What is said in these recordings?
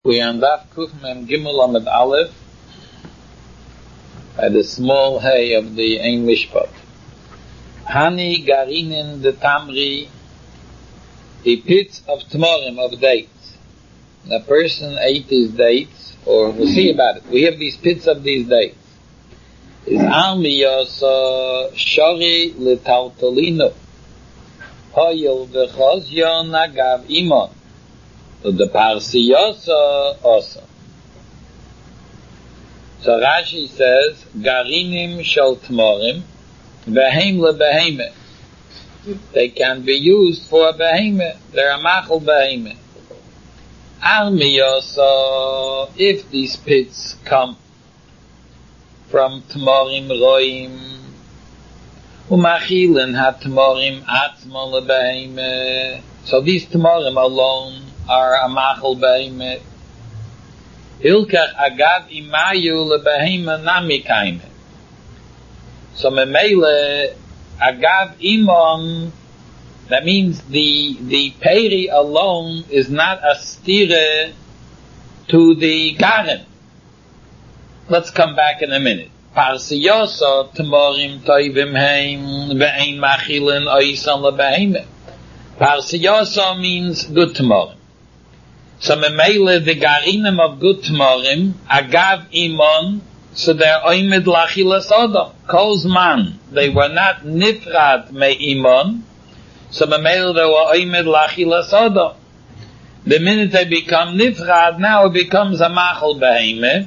We are on Daf Kuf Mem Gimel Amud Aleph at the small hay of the Ein Mishpat. Hani Garinin de Tamri, the pits of Tmorim, of dates. A person ate these dates, or we'll see about it. We have these pits of these dates. Is Almi Yosa Shori Litaltalino Hoyel V'chozyon Agav Imon. The Parsiyosa also. So Rashi says, Garinim shel Tmorim, Behem lebeheme. They can be used for beheme. They're a machal beheme. Armiyosa, if these pits come from Tmorim roim, Umachilin ha Tmorim atzmon lebeheme. So these Tmorim alone are a machal beheme. Hilkach agav imayu lebeheme nami kaime. So memele agav imon, that means the peri alone is not a stire to the garen. Let's come back in a minute. Parsiyosa tmorim toivim heim ve'ein machilin oisan lebeheme. Parsiyosa means good tmorim. So memele the garinim of good tmorim agav imon, so they're oimed lachilas odom kolzman. They were not nifrad me imon, so memele they were oimed lachilas odom. The minute they become nifrad, now it becomes a machal beheme.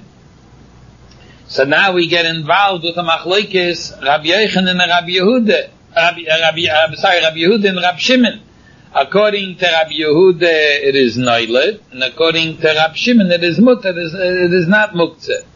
So now we get involved with a machlokes Rabbi Yochanan and Rabbi Yehuda. Rabbi Yehuda and Rabbi Shimon. According to Rabbi Yehuda, it is noilet, and according to Rabbi Shimon, it is mutter. It is not muktzeh.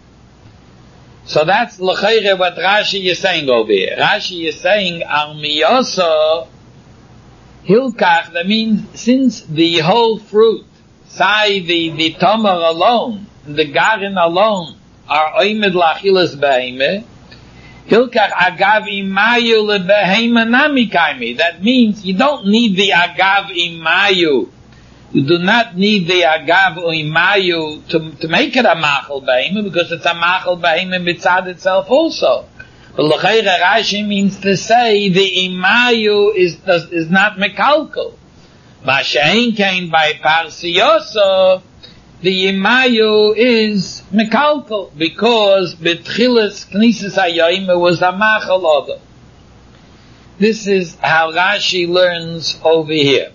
So that's l'chayre what Rashi is saying over here. Rashi is saying al miyosa hilkach. That means since the whole fruit, say the tamar alone, the garin alone, are oimed lachilas beheme. Hilkach agav imayu lebehema nami kaimi. That means you don't need the agav imayu. You do not need the agav imayu to make it a machal behema, because it's a machal behema mitzad itself also. But l'chayre Rashi means to say the imayu is not mekalkal. Masha'in came by parsiyosa. The imayu is mekalkal, because betchilas knisas hayoyim was a machal odom. This is how Rashi learns over here.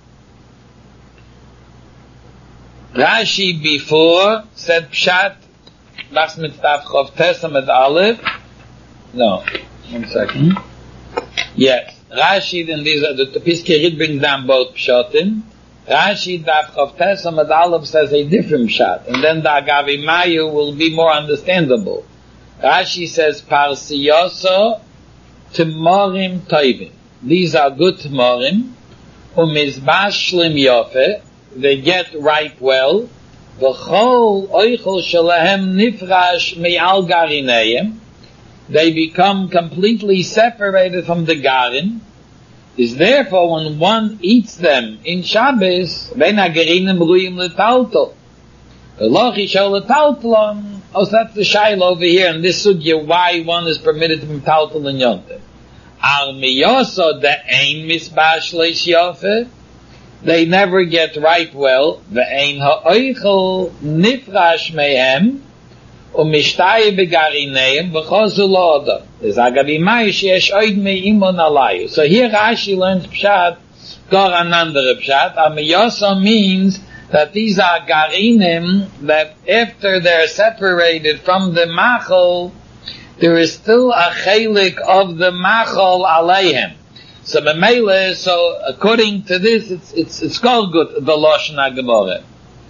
Rashi before said pshat bas mitzvah chov tesam et aleph. No, 1 second. Yes, Rashi and these are the Piskei Rid brings down both pshatim. Rashi Daf Chav Tesam Ad Aleph says a different shot, and then the Agav Imayu will be more understandable. Rashi says Parsiyosa Tmorim Toivim. These are good Tmorim. Umizbash Shlim Yofe. They get ripe well. V'chol Oichel Shalahem Nifrash Me'al Garineim. They become completely separated from the garin. Is therefore when one eats them in Shabbos, ben hagarinim ruim letaltal. V'lochi shel letaltalon. Oh, so that's the shaila over here in this sugya, why one is permitted to be taltal in Yontif. Al miyoso de ein misbash leish yofe. They never get ripe well. Ve'ein ha'oichel nifrash mehem. Umishtaye begarineim v'chozu lo'odam. There's agavimai sheyesh oid me'imon alayu. So here Rashi learns pshat, gor anandere pshat. Amiyosa means that these are garinim that after they're separated from the machal, there is still a chelik of the machal aleihem. So memele, so according to this, it's called good, the Lashon HaGemara.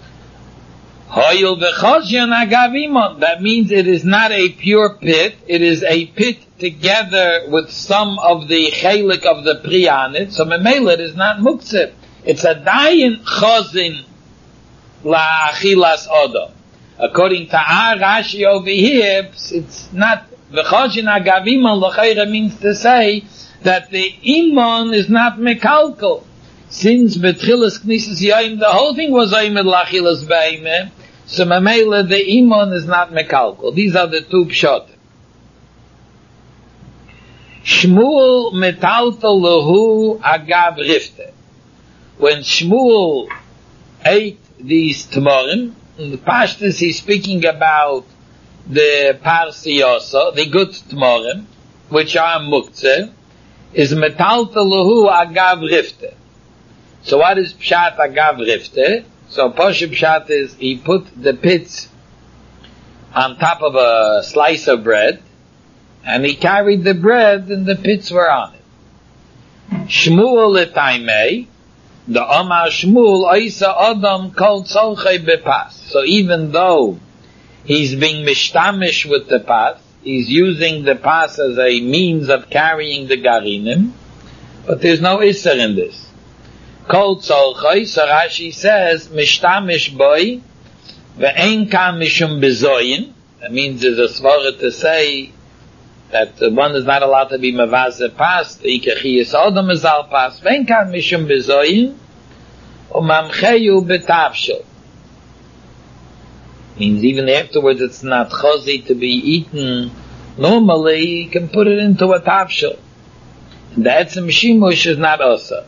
That means it is not a pure pit, it is a pit together with some of the chelik of the priyanit, so memele it is not muktzeh. It's a dayin chozin la'achilas odom. According to our Rashi over here, it's not, v'chozin agavimon l'chayra means to say that the imon is not mekalkal. Since betchilas knisas yaim, the whole thing was aimed lachilas beime. So Mamela, the Iman is not Mekalkal. These are the two Pshat. Shmuel metaltal lehu agav rifte. When Shmuel ate these tamarim, in the Pashtus he's speaking about the Parsiyosa, the good tamarim, which are muktzeh, is metaltal lehu agav rifte. So what is Pshat agav rifte? So Poshe Pshat is he put the pits on top of a slice of bread, and he carried the bread and the pits were on it. Shmuel etaimei, the Omar Shmuel, Oisa Adam kol tzolchei bepas. So even though he's being mishtamish with the pas, he's using the pas as a means of carrying the garinim, but there's no isser in this. Kol tzolchei, so Rashi says, mishtamish boi, ve'en kam mishum bezoyin. That means there's a svara to say that one is not allowed to be mavaze pas, the ikachiyas odom is al pas, ve'en kam mishum bezoyin, umamcheyu betavshel. Means even afterwards it's not chazi to be eaten normally, you can put it into a tavshel. And the etzem shimush is not osa.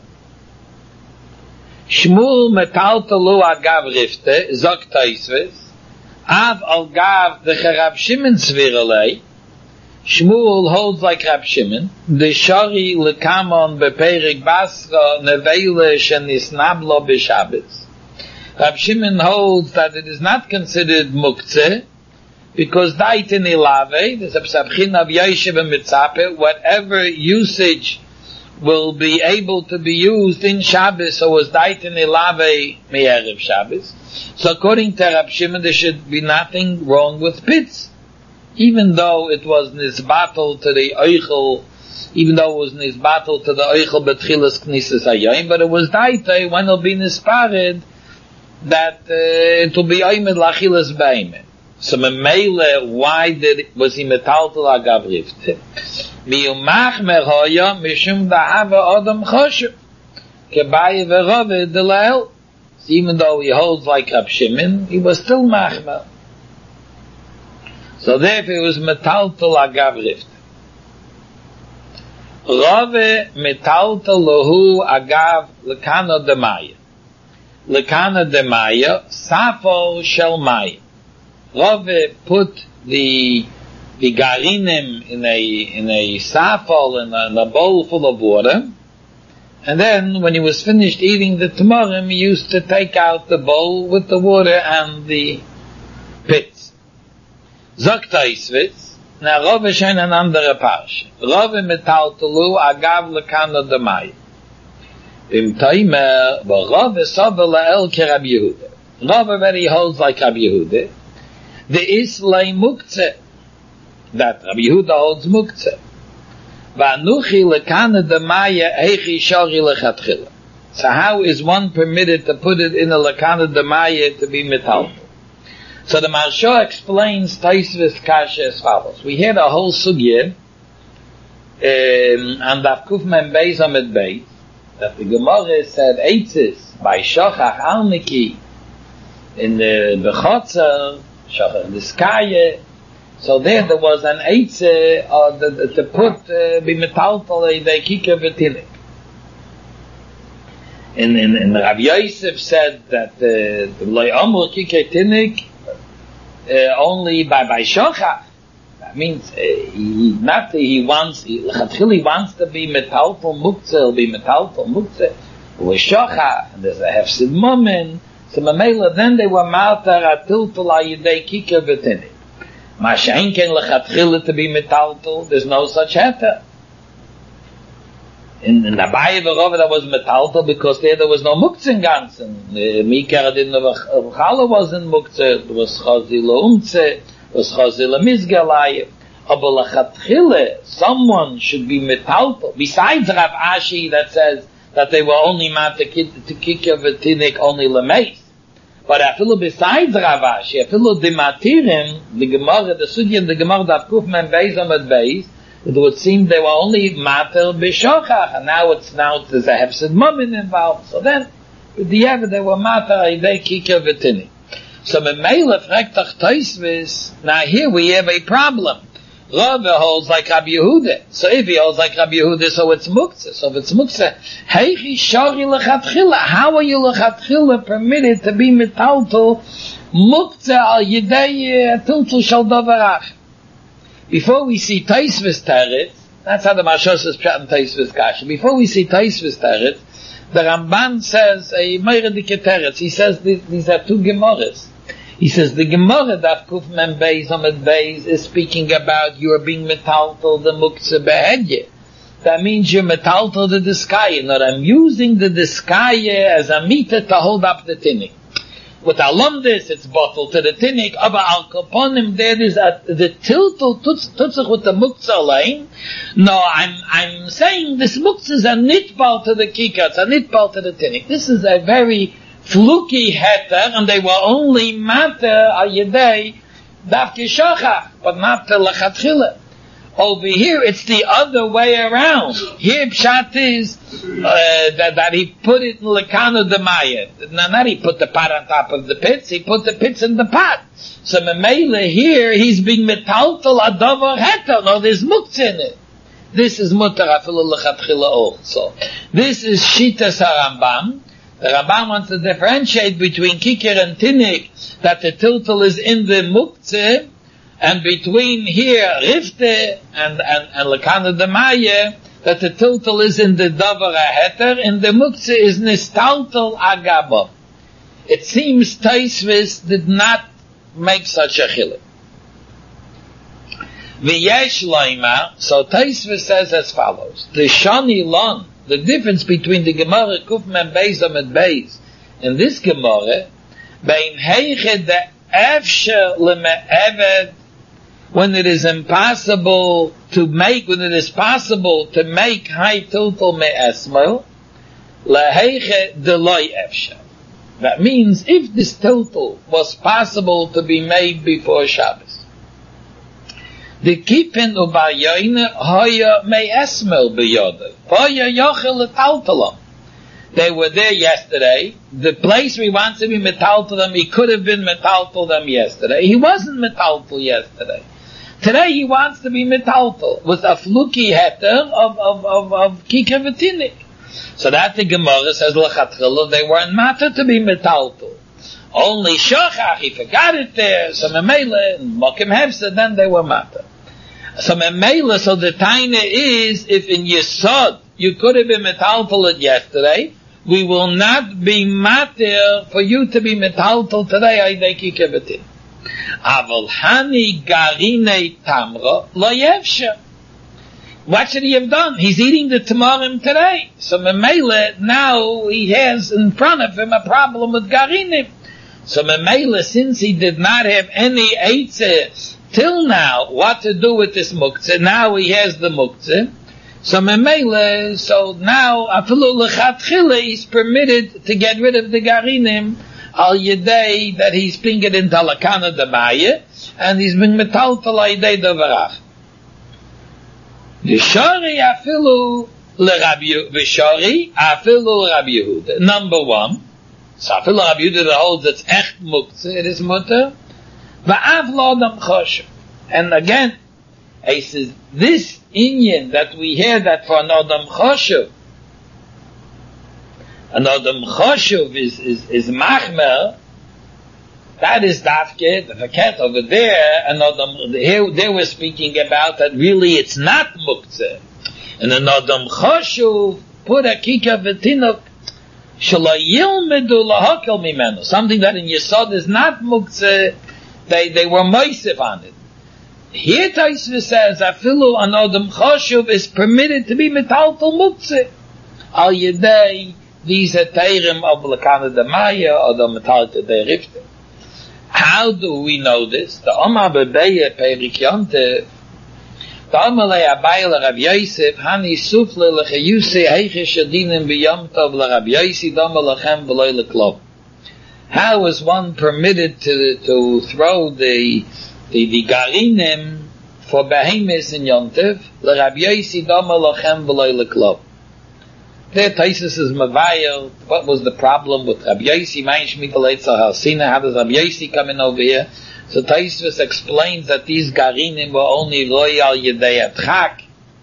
Shmuel metaltalu agav rifte, zok taisves, av al gav the Rab Shimon sviralei. Shmuel holds like Rab Shimon, the shari lekamon beperik basra nevele shenisnablo b'shabbos. Rab Shimon holds that it is not considered muktzeh, because daitin ilave, there's a psabchin of yeshiv and mitzape, whatever usage will be able to be used in Shabbos, so was daitin ilave me'erev Shabbos. So according to Rab Shimon, there should be nothing wrong with pits. Even though it was nisbatel to the oichel, even though it was nisbatel to the oichel betchilas knisas hayom, but it was daite when it'll be nispared, that it will be oimed lachilas beime. So memele, why was he metaltal agav rifte? Miumachmer hoya mishum da'ava adam choshev kebaye v'rove delael. Even though he holds like Rab Shimon, he was still machmer. So therefore it was metaltal agav rifte. Rove metaltal lohu agav lekana demaya. Lekana demaya safo shel maya. Rove put the garinim in a safol, in a bowl full of water, and then when he was finished eating the tamarim, he used to take out the bowl with the water and the pits. Zokta isvitz, now Rove shein an andere parsha. Rove metaltalu agav lekana demaya. Im taimer, but Rove sover la'el ke Rab Yehuda. Rove already holds like Rab Yehuda. The Islay muktzeh, that Rabbi Yehuda holds muktzeh. Va'anuchi lekana demaya heichi shari lechatchila. So how is one permitted to put it in a lekana demaya to be metal? So the Maharsha explains Taisvis Kasha as follows. We had a whole sugya and Avkuf Mem Beis Amid Beis, that the Gemara said Eitzis by Shochach Alniki in the Bechotzer, Shochach Diskaye. So there was an Eitze to put Bimetaltal the Kika V'Tinik. And Rav Yosef said that the Loi Amur Kika Tinik only by Shochach. That means he wants to be metaltal muktzeh, he'll be metaltal muktzeh with shochach, and there's a hefsid momen. So mamela, then they were maltar atiltal ayidei kika v'tinik. Masha'in ken lechatchila to be metaltal, there's no such heter. In the Abaye v'Rove that was metaltal because there was no muktzeh in ganzen. Mikar didn't know Chala wasn't muktzeh, it was chazila umtzeh, was chazila mizgalayim. Aber lachatchile, someone should be metaltal. Besides Rav Ashi that says that they were only mat to kikya v'tinik only lemeis. But afilu besides Rav Ashi, afilu dimatirim, the Gemara, the Sugya, the Gemara Daf Kuf Mem Beis Amud Beis, it would seem they were only matel b'shochach, and now there's a hefsid mumin involved. So then, with the ever they were matel ayidei kikya v'tinik. So Memela fragt doch Tosfos, now here we have a problem. Rava holds like Rabbi Yehuda. So if he holds like Rabbi Yehuda, so it's muktzah. So if it's muktzah, heichi shari lechatchila. How are you lechatchila permitted to be metaltal muktzah al yedei tiltul shal davarach? Before we see Tosfos teretz, that's how the Mashos is pshat in Tosfos kasha. Before we see Tosfos teretz, the Ramban says a meiradike teretz. He says these are two Gemaras. He says the Gemara Daf Kuf Mem Beis Amud Beis is speaking about you are being metaltal the muktzah behedye. That means you're metaltal the diskaya. Not I'm using the diskaya as a meter to hold up the tinnik. With alumdis, it's bottled to the tinnik. Aber al kaponim, there is the tiltul tutzach with the muktzah line. No, I'm saying this muktzah is a nitbal to the kikar, it's a nitbal to the tinnik. This is a very fluky heter, and they were only mater al yedei dafke shachach, but not the lachatchila. Over here, it's the other way around. Here, pshat is that he put it in lekana demaya. Not he put the pot on top of the pits, he put the pits in the pot. So memela here, he's being metaltal adavar heter. No, there's muktzah in it. This is mutar afilu lechatchila also. This is shitas harambam. The Rambam wants to differentiate between kikir and tinnik, that the tiltal is in the muktzeh, and between here, rifte, and lekana demaya, that the tiltal is in the davar heter, and the muktzeh is nistaltal agaba. It seems Tosfos did not make such a chiluk. V'yesh loimar, so Tosfos says as follows, the shani lon, the difference between the Gemara Kuf Mem Beis Amud Beis and this Gemara, bein heiche de efsher leme'eved, when it is impossible to make, when it is possible to make high tiltal me'esmel, leheiche de loy efsher. That means if this tiltal was possible to be made before Shabbos, the kippen ubayayne hoya me'esmel b'yodav. Hoya yochel letaltalam. They were there yesterday. The place we want to be metaltal them, he could have been metaltal them yesterday. He wasn't metaltal yesterday. Today he wants to be metaltal with a fluky heter of kikar v'tinnik. So that the Gemara says lechatchila they weren't matter to be metaltal. Only shachach, he forgot it there. So memela and mokim hefsa, then they were matter. So memela, so the taina is, if in Yesod you could have been metaltal it yesterday, we will not be matter for you to be metaltal today. Aydei kikar v'tinnik. Aval hani garine tamra lo yevsha. What should he have done? He's eating the tamarim today. So memela, now he has in front of him a problem with garinim. So memela, since he did not have any eitzeh till now, what to do with this muktzeh, now he has the muktzeh. So memela, so now afilu lechatchila, he's permitted to get rid of the garinim al yedei that he's pingered into lakana demaya, and he's been metaltal al yedei davarach. V'shari afilu l'Rabbi Yehuda. Number one, so afilu Rabbi Yehuda that holds it's echt muktzeh, it is mutter. Va'av lo adam choshev. And again, he says, this inyan that we hear that for an adam choshev is machmer, that is dafke, the faket over there, and here they were speaking about that really it's not muktzeh. And an adam choshev put a kikar v'tinuk shelo yilmedu lahakel mimenu, something that in Yesod is not muktzeh, they were moisef on it. Here Tosfos says, afilu an adam choshev is permitted to be metaltal muktzeh al yedei these are teirim of lekana demaya or the metalta de rifte. How do we know this? The Omar Bebeya Perik Yonte, the Omar Le'abayel Rav Yosef, Hani Sufle Lechayuse Heiche Shadinim B'Yom Tov L'Rav Yosef, Doma Lechem V'Loi L'Klov. How is one permitted to throw the garinim for behemoths in Yom Tov? L'Rav Yosef, Doma Lechem V'Loi L'Klov. There Taisus is Mavayel. What was the problem with Rabbi Yossi? Mein Shmital Eitzah Halsina. How does Rabbi Yossi come in over here? So Taisus explains that these Garinim were only royal Yedei Atchak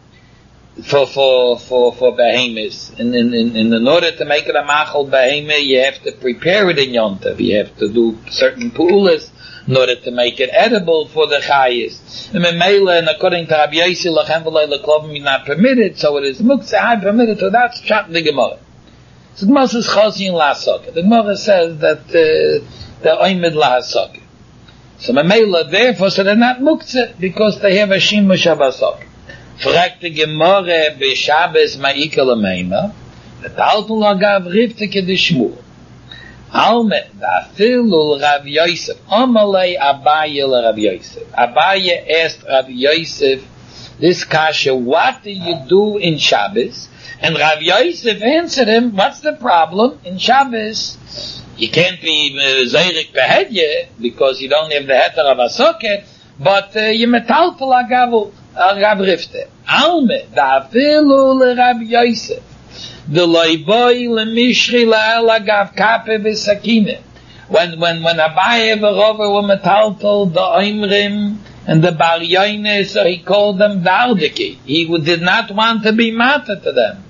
for behemoths. In order to make it a machal behemoth, you have to prepare it in Yontav. You have to do certain pu'ulas in order to make it edible for the chayis. And according to Rabbi Yossi, lachem v'loi l'klovim is not permitted, so it is muktzah permitted. So that's chat in the Gemara. So the Gemara says chazi in la'asok. The Gemara says that the oimid la'asok. So Mamela, therefore, so they're not muktzah because they have a shimush avasok. Fragt die Gemara bei Shabbos ma'ika l'meima, v'taltu l'agav riftike d'shmur. Alme, da'afilu Rav Yosef, amalei Abaye l'Rav Yosef. Abaye asked Rav Yosef this kasha, what do you do in Shabbos? And Rav Yosef answered him, what's the problem in Shabbos? You can't be zeirik behedye because you don't have the heter of a socket, but you metaltal agav rifte. Alme, da'afilu l'Rav Yosef. The loiboy lemishri la'el agav kape v'sakine. When Abaye v'rover were metaltal, the oimrim and the bar yoine, so he called them dardiki. He did not want to be matter to them.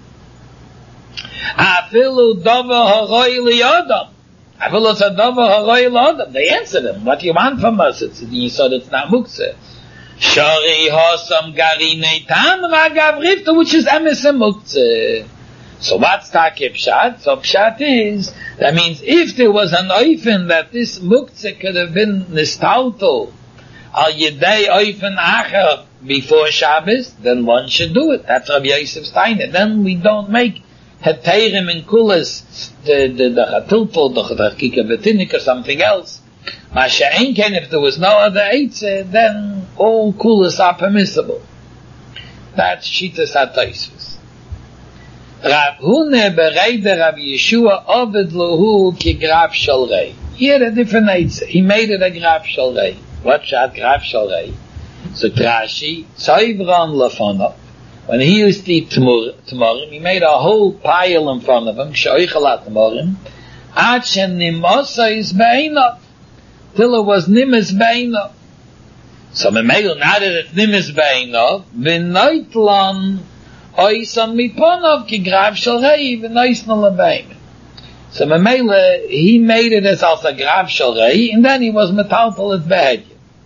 Afilu dova haroi liyodam. Afilu dova haroi liyodam. They answered him, what do you want from us? He said it's not muktzeh. Shari hosam garine tam ragav rifta, which is emes muktzeh. So what's Takeh Pshat? So Pshat is, that means if there was an oifen that this muktzeh could have been nistalto al yedei oifen acher before Shabbos, then one should do it. That's Rabbi Yosef Steiner. Then we don't make heterim and kulas, the chatilpol, the chakika betinik or something else. Masha Einken, if there was no other eitzeh, then all kulas are permissible. That's Shitas HaTosfos. Rav Hune bereide Rav Yeshua Oved Lahu ki Graf Shel Rei. He had a different eitzeh. He made it a Graf Shel Rei. What shot Graf Shel Rei? So Trashi, Tzayvran Lafonov, when he used to eat Tmorim, he made a whole pile in front of him, Shoichalat Tmorim, Ad Shen Nimosa is Be'enov, till it was Nimes Be'enov. So Memelu, now that it's Nimes Be'enov, V'noitlan Oisan Miponov ki Graf Shel Rei, V'noisna Lebeim. So Memelu, he made it as also Graf Shel Rei, and then he was metaltal at Behedye.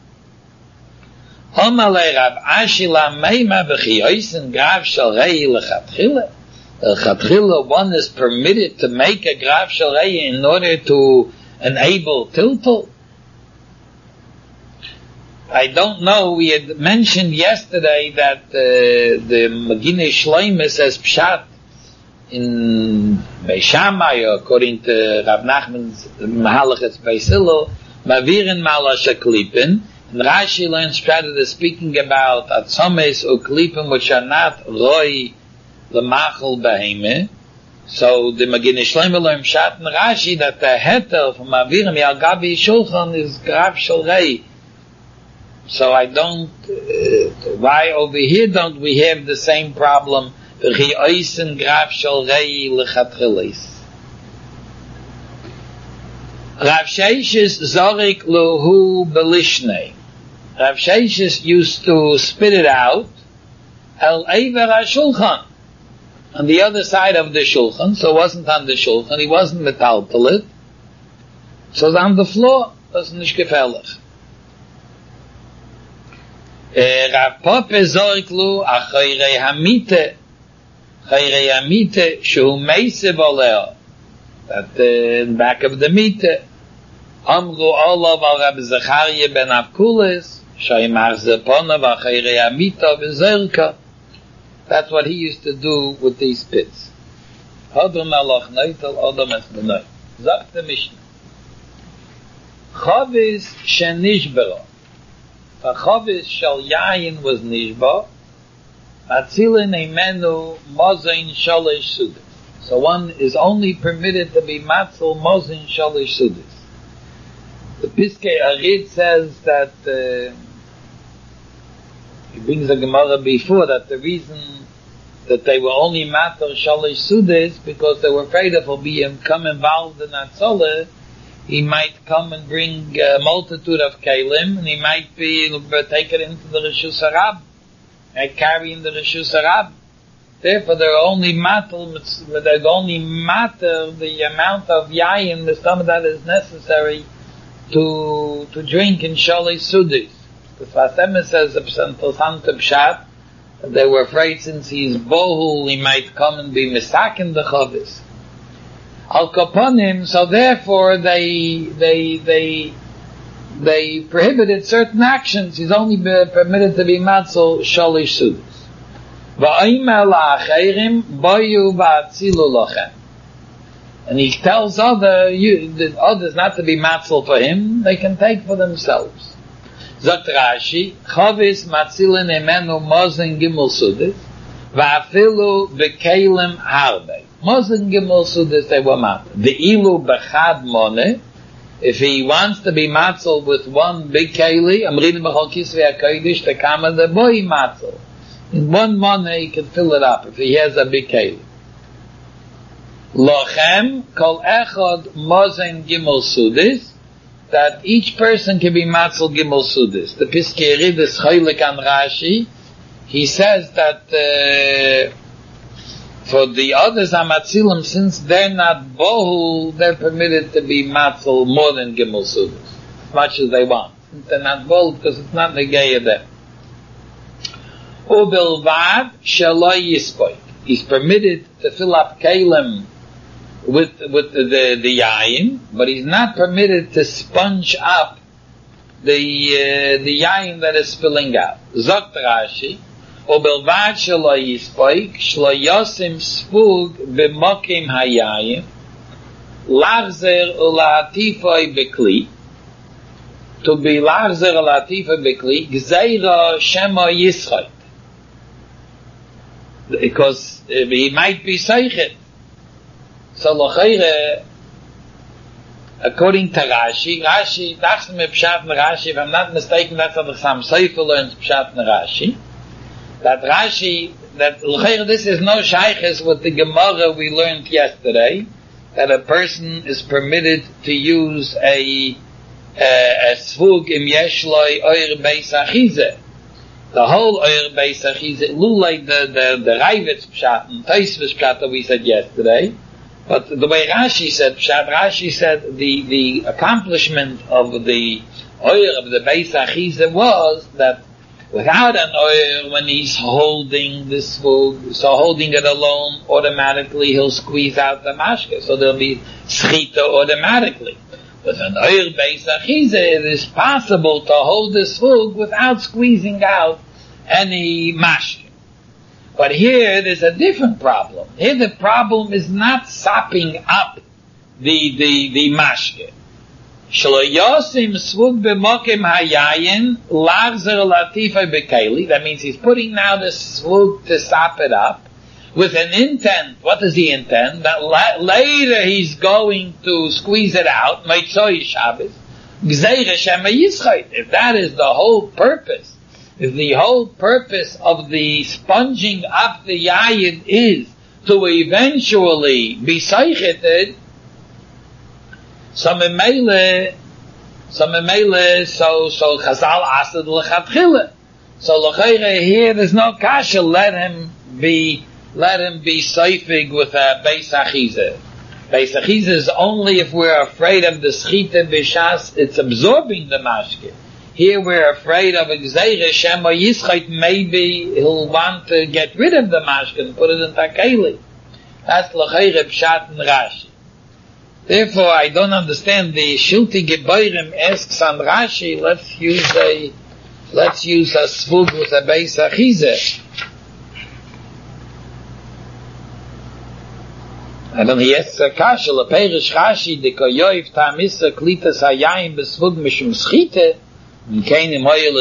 Omalei Rav Ashila Meima V'chiyoisen Graf Shel Rei L'chatchila. L'chatchila, one is permitted to make a Graf Shel Rei in order to enable tiltal. I don't know, we had mentioned yesterday that the Maginei Shloimeh says Pshat in Beishamai, according to Rav Nachman's Mahalachas Beisilo, Mavirin Malasha Klipin, and Rashi learns Pshat speaking about Atzomes or Klipin, which are not Roi L'machal Behemeh. So the Maginei Shloimeh learns Pshat and Rashi that the heter from Mavirim Yal Gabi Shulchan is Graf Shel Rei. So I don't, why over here don't we have the same problem? V'chi'oisen Graf Shel Rei l'chatchilis. Rav Sheishis zorik luhu belishnei. Rav Sheishis used to spit it out el eiver ha-shulchan, on the other side of the shulchan, so it wasn't on the shulchan, he wasn't metaltal it, so it was on the floor, das ist nicht gefährlich. Rav Pope zorik lu achoirei hamite, shehu meise voleo, that in the back of the mite, Amru olav al Rabbi Zechariah ben Avkulis, Shaymar zeponav achoirei hamita v'zerka. That's what he used to do with these pits. Hodom aloch noitel, odom es benoit. Zog the Mishnah. Chovis shenishbero. A chovis shel yayin was nishba, atzilin eimenu mozain shalish sudas. So one is only permitted to be matzil mozain shalish sudas. The Piskei Arid says that, he brings a Gemara before, that the reason that they were only matter shalish sudis because they were afraid if he'll become involved in that solar, he might come and bring a multitude of kalim, and he might be taken into the Rishus Harab, and carry in the Rishus Harab. Therefore, they're only matter the amount of yayin, the stomach that is necessary to drink in shalish sudis. The Sfas says Pshat, they were afraid since he's bohul, he might come and be misakin the chavis. Al kaponim, so therefore they prohibited certain actions. He's only permitted to be matzel shalish sudus. Va'imel la'acherim boyu va'atzilu lochem. And he tells the others not to be matzel for him, they can take for themselves. Zot Rashi, Chavis matzilin emenu mozen gimel sudis, va'afilu bekelim harbe. Mozen gimel sudis they were matzel. The ilu bechad mone, if he wants to be matzel with one big keli, I'm reading B'chol Kisvei HaKodesh, the kama the boy matzel. In one mone he can fill it up if he has a big keli. Lochem kol echad mozen gimel sudis, that each person can be matzel gimel sudis. The Piskei Yerid is choylek on Rashi. He says that for the others amatzilim, since they're not bohu, they're permitted to be matzel more than gimel sudis, as much as they want. Since they're not bohu, because it's not negay of them. Ubilvad shelo yispoik. He's permitted to fill up kalim with the yayin, but he's not permitted to sponge up the yayin that is spilling out. Zokt Rashi, Obelvad shelo yispoik, shlo yosim sfug b'mokim hayayin, lachzer ulatifoi bekli, to be lachzer ulatifoi bekli, gzeira shema yischot. Because he might be seichet. So according to Rashi, that's me Pshat in Rashi, if I'm not mistaken, that's what the Sam Seifel learns Pshat in Rashi. That this is no shayches with the Gemara we learned yesterday, that a person is permitted to use a svug im yeshloi oir beis achize. The whole oir beis achize, lulay the Raivitz Pshat and Tosfos Pshat that we said yesterday. But the way Rashi said, Rashi said the accomplishment of the oil of the Beis Achiza was that without an oil, when he's holding this food, so holding it alone, automatically he'll squeeze out the mashke, so there'll be schita automatically. With an oil Beis Achiza, it is possible to hold this food without squeezing out any mashke. But here there's a different problem. Here the problem is not sopping up the mashke. Shlo yosim svug b'mokim hayayin lachzer latifay bekeli. That means he's putting now the svug to sop it up with an intent. What does he intend? That later he's going to squeeze it out. Meitzoi Shabbos. Gzeira shema yischait. If that is the whole purpose, if the whole purpose of the sponging up the yayin is to eventually be seicheted, so Chazal asad l'chatchila. So l'chayre here there's no kasha. Let him be seifig with a beis achiza. Beis achiza is only if we're afraid of the schita b'shas. It's absorbing the mashke. Here we're afraid of a gzeira shema yischait. Maybe he'll want to get rid of the mashke and put it in takeli. That's l'chayre pshat and Rashi. Therefore, I don't understand the Shilti Geborim asks on Rashi. Let's use a svug with a beis achiza. And then he asks a kasha leperish Rashi de koyoyv tamisa klitas hayayim besvug mishum schite. I don't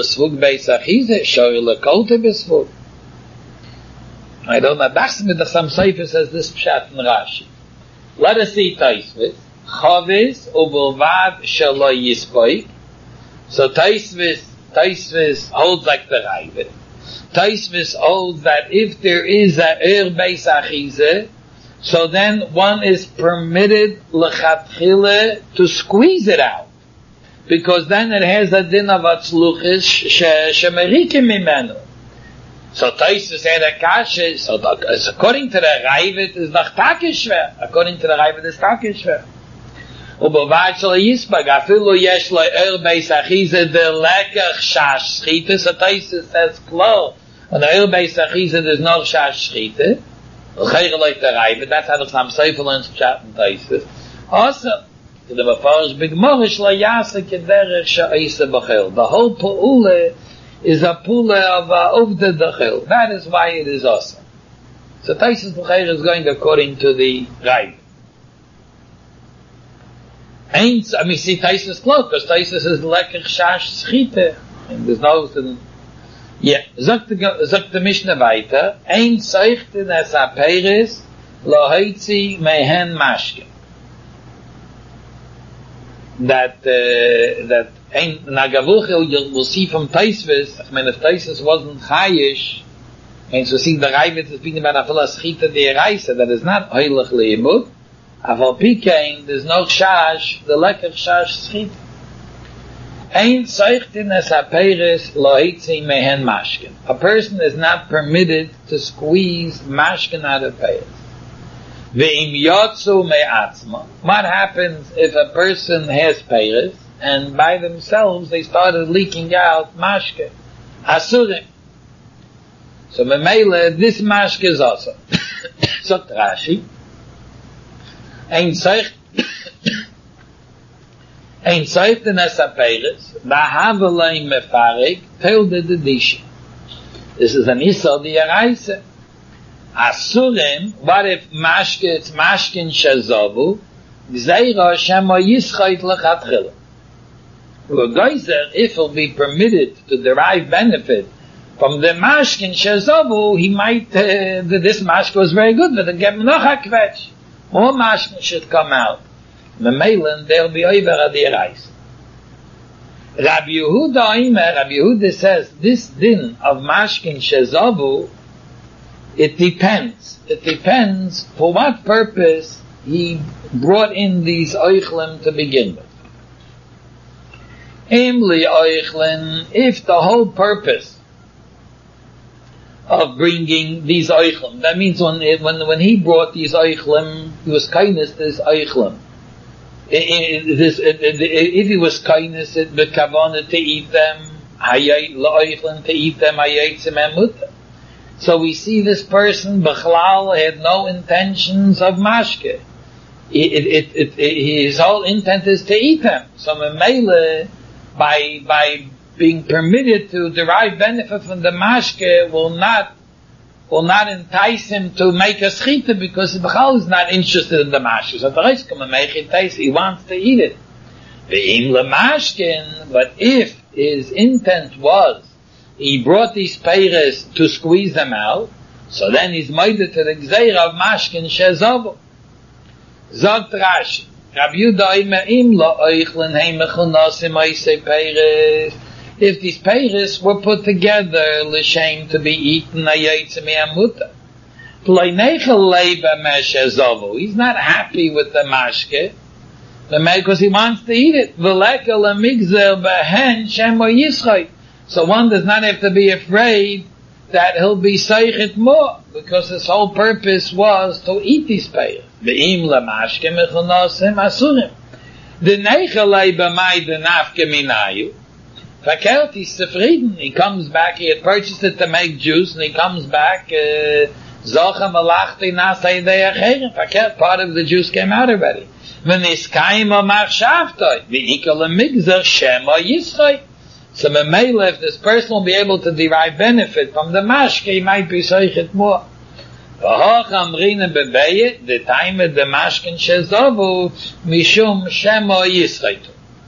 know. That's me the Sam Sefer says this pshat in Rashi. Let us see Tosfos. Chavis ubelvad shelo yispoik. So Tosfos holds like the Ravid. Taisvis holds that if there is a beis achize, so then one is permitted lechatchile to squeeze it out, because then it has a din of atzluchis shemerikim mimenu. So Taisvis had a kasha, so according to the Ravid is nach takishver. According to the Ravid is takishver. Ubavad shel yisbag afilu yesh lo beis achize de lekach shash schite. So Taisvis says klar, on the beis achize there's no shash schite. L'chayre like the Ravid, that's how the Chassam Sofer learns Pshat and Taisvis. Also, to the Mefarish b'Gemara lo yasa kederech she'isa b'chil. The whole pa'ule is a pula of the dachil. That is why it is awesome. So Taisus L'chayr is going according to the Rav. See Taisus close, because Taisus is lekach shash schite. And there's no... Sagt the Mishnah weiter, ein zeichten es a Peres, lo heitzi mehen mashke. That Nagavuchel, you'll see from Taisvis, I mean, if Taisvis wasn't chayish, and so see the Ravid is speaking about Afila Schita de Reise, that is not Heilig Leibut, Afal Pikein, there's no Shash, the Lekach Shash Schita. Ein Zeichtin es Aperes lo hitzi mehen mashkin. A person is not permitted to squeeze mashkin out of Peres. Ve'im yotzu me'atzma. What happens if a person has Peres, and by themselves they started leaking out mashke, asurim. So memele, this mashke is also. So Rashi, ein zeichten es aperes, v'havelein mefarek, telde de dish. This is an issa di araise. Asurim, what if mashke, it's mashkin shazavu, gzeira shema yischait lechatchila. If he'll be permitted to derive benefit from the mashkin shezavu, he might, this mashkin was very good, but the gemnocha kvetch. More mashkin should come out. Memelen, they'll be over at the rice. Rabbi Yehuda says, this din of mashkin shezavu, it depends. It depends for what purpose he brought in these oichlim to begin with. If the whole purpose of bringing these oichlim, that means when he brought these oichlim, he was kindness to this oichlim. If he was kindness, it would kavanah to eat them, to eat them, so we see this person, Bechlal, had no intentions of mashke. His whole intent is to eat them. So Memele, by being permitted to derive benefit from the mashke will not entice him to make a schita, because Bechal is not interested in the mashke. So he wants to eat it. But if his intent was he brought these peiros to squeeze them out, so then he's made it to the gzeira of mashkin shezavu. Zot Rashi, Rabbi Yehuda im lo oichlin heimechunasim oisei peiros. If these peiros were put together l'shem to be eaten ayetze me'amuta, ploinechel leiba meshezavu. He's not happy with the mashke, because he wants to eat it. V'lekel amigzel behen shemo yischai. So one does not have to be afraid that he'll be seichet more, because his whole purpose was to eat these peiros. Ve'im lamashke mechunasim asurim. Denechelei b'mai denafke minayu. Verkehrt, he's zufrieden. He comes back, he had purchased it to make juice, and he comes back, Zocha malachti nasai de'acheren. Verkehrt, part of the juice came out already. V'niskayim amach shavtoi. V'ikol amigzer shema yischoi. So Memele, if this person will be able to derive benefit from the mashke, he might be seichet more. V'hoch amrina bebeye, the time of the mashkin shezavu, mishum shema yischoi.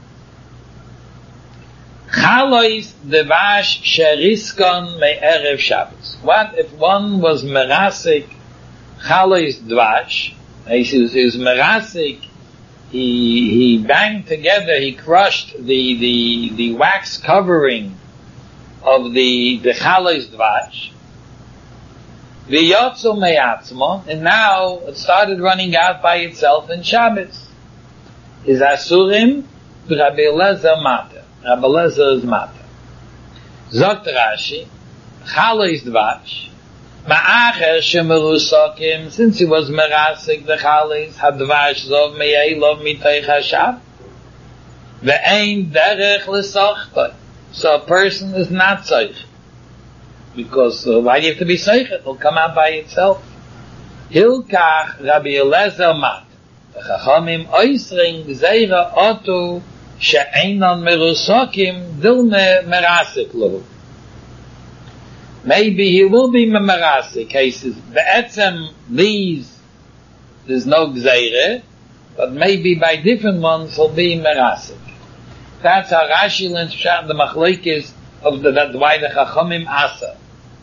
Chalois devash sheriskon me'erev Shabbos. What if one was merasik chalois dvash? He was merasik. He banged together. He crushed the wax covering of the Chalois Dvash. V'yotzu me'atzmo, and now it started running out by itself in Shabbos. Is Asurim Rabbi Eliezer Mata. Rabbi Eliezer is Mata. Zogt Rashi, Chalois Dvash, Ma'acher shemerusakim, since he was merasik the Chalois, hadvash zov me'elov mitoich hashav, ve'ein derech l'sochtoi. So a person is not soich. Because why do you have to be soich? It will come out by itself. Hilkach Rabbi Eliezer Mat. The Chachamim oisring gzeira otu she'einon merusakim dilme merasik lo. Maybe he will be merasik cases. Be'etzem these, there's no gzeira, but maybe by different ones he'll be merasik. That's how Rashi learns the machlokes of that why the Chachamim asa.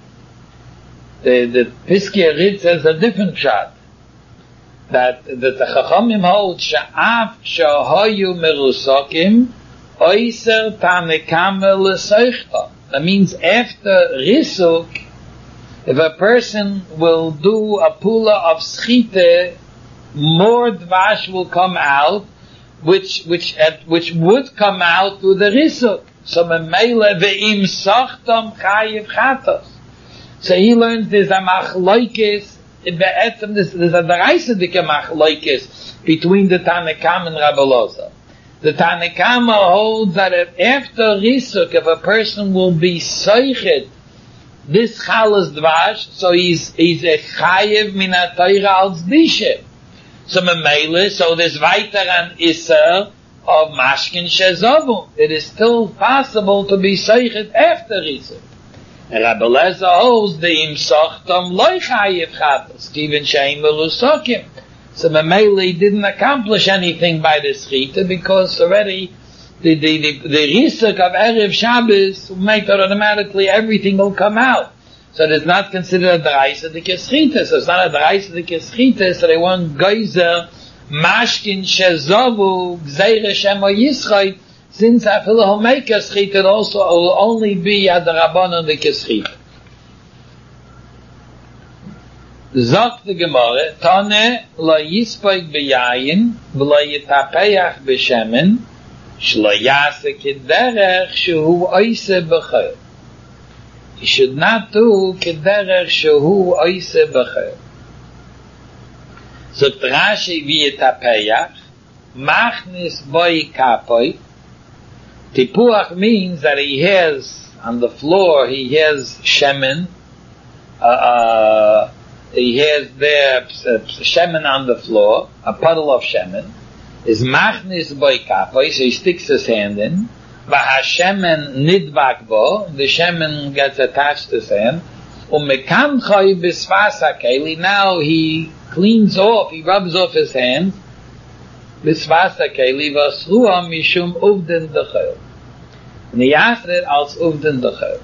The Piskei Arid says a different pshat. That the Chachamim hold she'af she'hoyu merusakim oiser tanekame l'seichta. That means after risuk, if a person will do a pula of schite, more dvash will come out, which would come out through the risuk. So memele ve'im sochtam chayiv chatos. So he learns there's a machlokes, there's a deraisa machlokes between the Tanakam and Rabbi Eliezer. The Tanakama holds that if after risuk, if a person will be soichet this chalas dvash, so he's a chayiv min ha-Torah als dishe. So memele, so there's weiter an iser of mashkin shezavu. It is still possible to be soichet after risuk. And Rabbi Eliezer holds the im sochtam loy chayiv chatos, even she'im merusakim. So Mameli didn't accomplish anything by the schita because already the risuk of Erev Shabbos will make that automatically everything will come out. So it is not considered a deraisa de keschita. So it's not a deraisa de keschita. So they want geyser mashkin shezavu gzeire shemo yischai. Since afilu will make a schita, it also will only be at the rabbanon de keschita. Sagt the Gemara, Tane lo yispoik beyayin, v'lo yitapeach b'shemen, shlo yase kederech shehu oise b'chayr. He should not do kederech shehu oise b'chayr. Sagt Rashi v'yitapeach, machnis boi kapoi. Tipuach means that he has, on the floor, he has shemen, he has there shemen on the floor, a puddle of shemen, is machnis boi kapoi, so he sticks his hand in, v'hashemen nidbak bo, the shemen gets attached to his hand, umekamchoi b'svas hakeli, now he cleans off, he rubs off his hand, b'svas hakeli, v'asruha mishum uvden d'chel. And he asked it als uvden d'chel.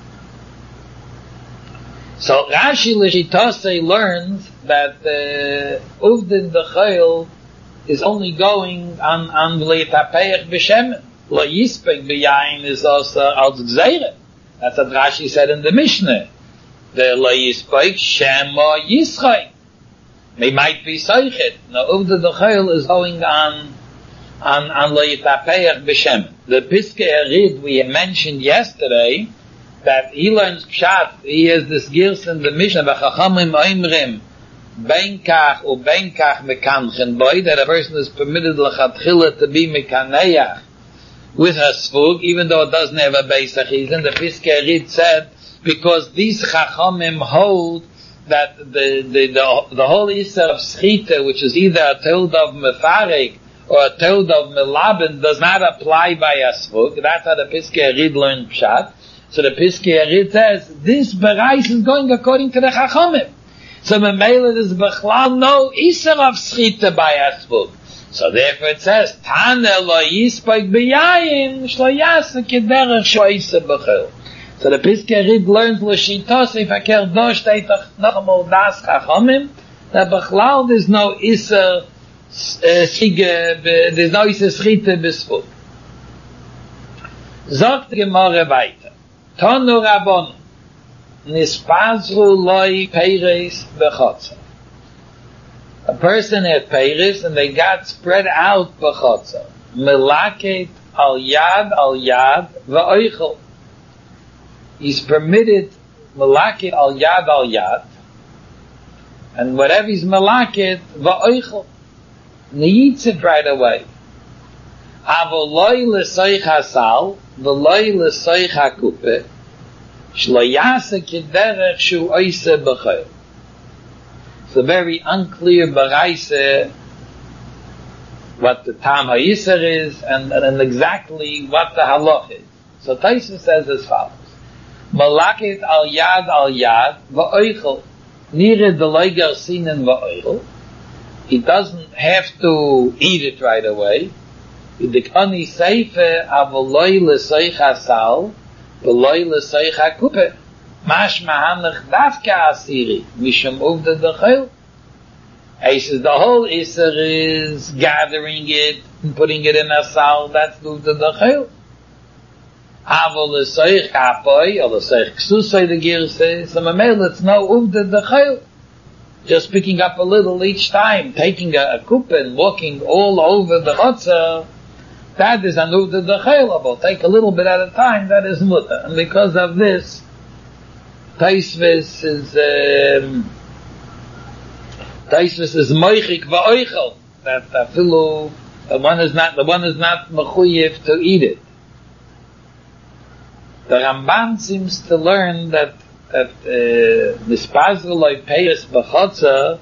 So Rashi L'shitase learns that uvden d'chel is only going on l'yitapeach b'shemen. Lo yispek b'yayin is also als gzeire. That's what Rashi said in the Mishnah. The lo yispek shema yischai. They might be soichet. Now uvden d'chel is going on lo yitapeach b'shemen. The Piskei Arid we mentioned yesterday, that he learns pshat, he has this girs in the Mishnah, v'chachamim oimrim, benkach u benkach mekanchen boy, that a person is permitted l'chatchila to be mekaneach with her svug, even though it doesn't have a beis achizin. The Piskei Arid said, because these chachamim hold that the whole issur of schita, which is either a told of mefarek or a told of melabin, does not apply by a svug. That's how the Piskei Arid learned pshat. So the Piskei Arid says, this bereich is going according to the Chachamim. So Memele is bechlal no iser of schita by asvug. So therefore it says, Tane lo yispoik beyayin, shlo yase kederech shoise bechel. So the Piskei Arid learns l'shitos, if I care do steht noch einmal das Chachamim, that bechlal there's no iser there's no iser schita besvug. Sagt Gemara weiter. Tonu Rabon, Nispazru Loi Peiris Bechotza. A person had Peiris and they got spread out Bechotza. Melaket al Yad Va'oichel. He's permitted Melaket al Yad, and whatever he's Melaket, Va'oichel. And he eats it right away. Avoloi l'soich hasal, v'loi l'soich hakupe, shlo yase kederech shu oise b'chayil. It's a very unclear baraisa what the tam ha'yisr is and exactly what the halach is. So Tosfos says as follows: Malaket al yad va'oichel nire deloi garsinen va'oichel. He doesn't have to eat it right away. Idikani seife avoloi l'soich hasal v'loi l'soich hakupe. Mash mahanach davka asiri mishum uvda d'chayil. He says the whole iser is gathering it and putting it in a sal. That's uvda d'chayil. Avol l'soich kapoi or l'soich ksusoi, the Ger says. So mamel, it's no uvda d'chayil. Just picking up a little each time, taking a kupa and walking all over the chotzer, that is an uvda d'chayil. Take a little bit at a time, that is mutter. And because of this, Tosfos is moichik va'oichel, that afilu the one is not mechuyev to eat it. The Ramban seems to learn that Nispazru Loi Peiris B'chotzer,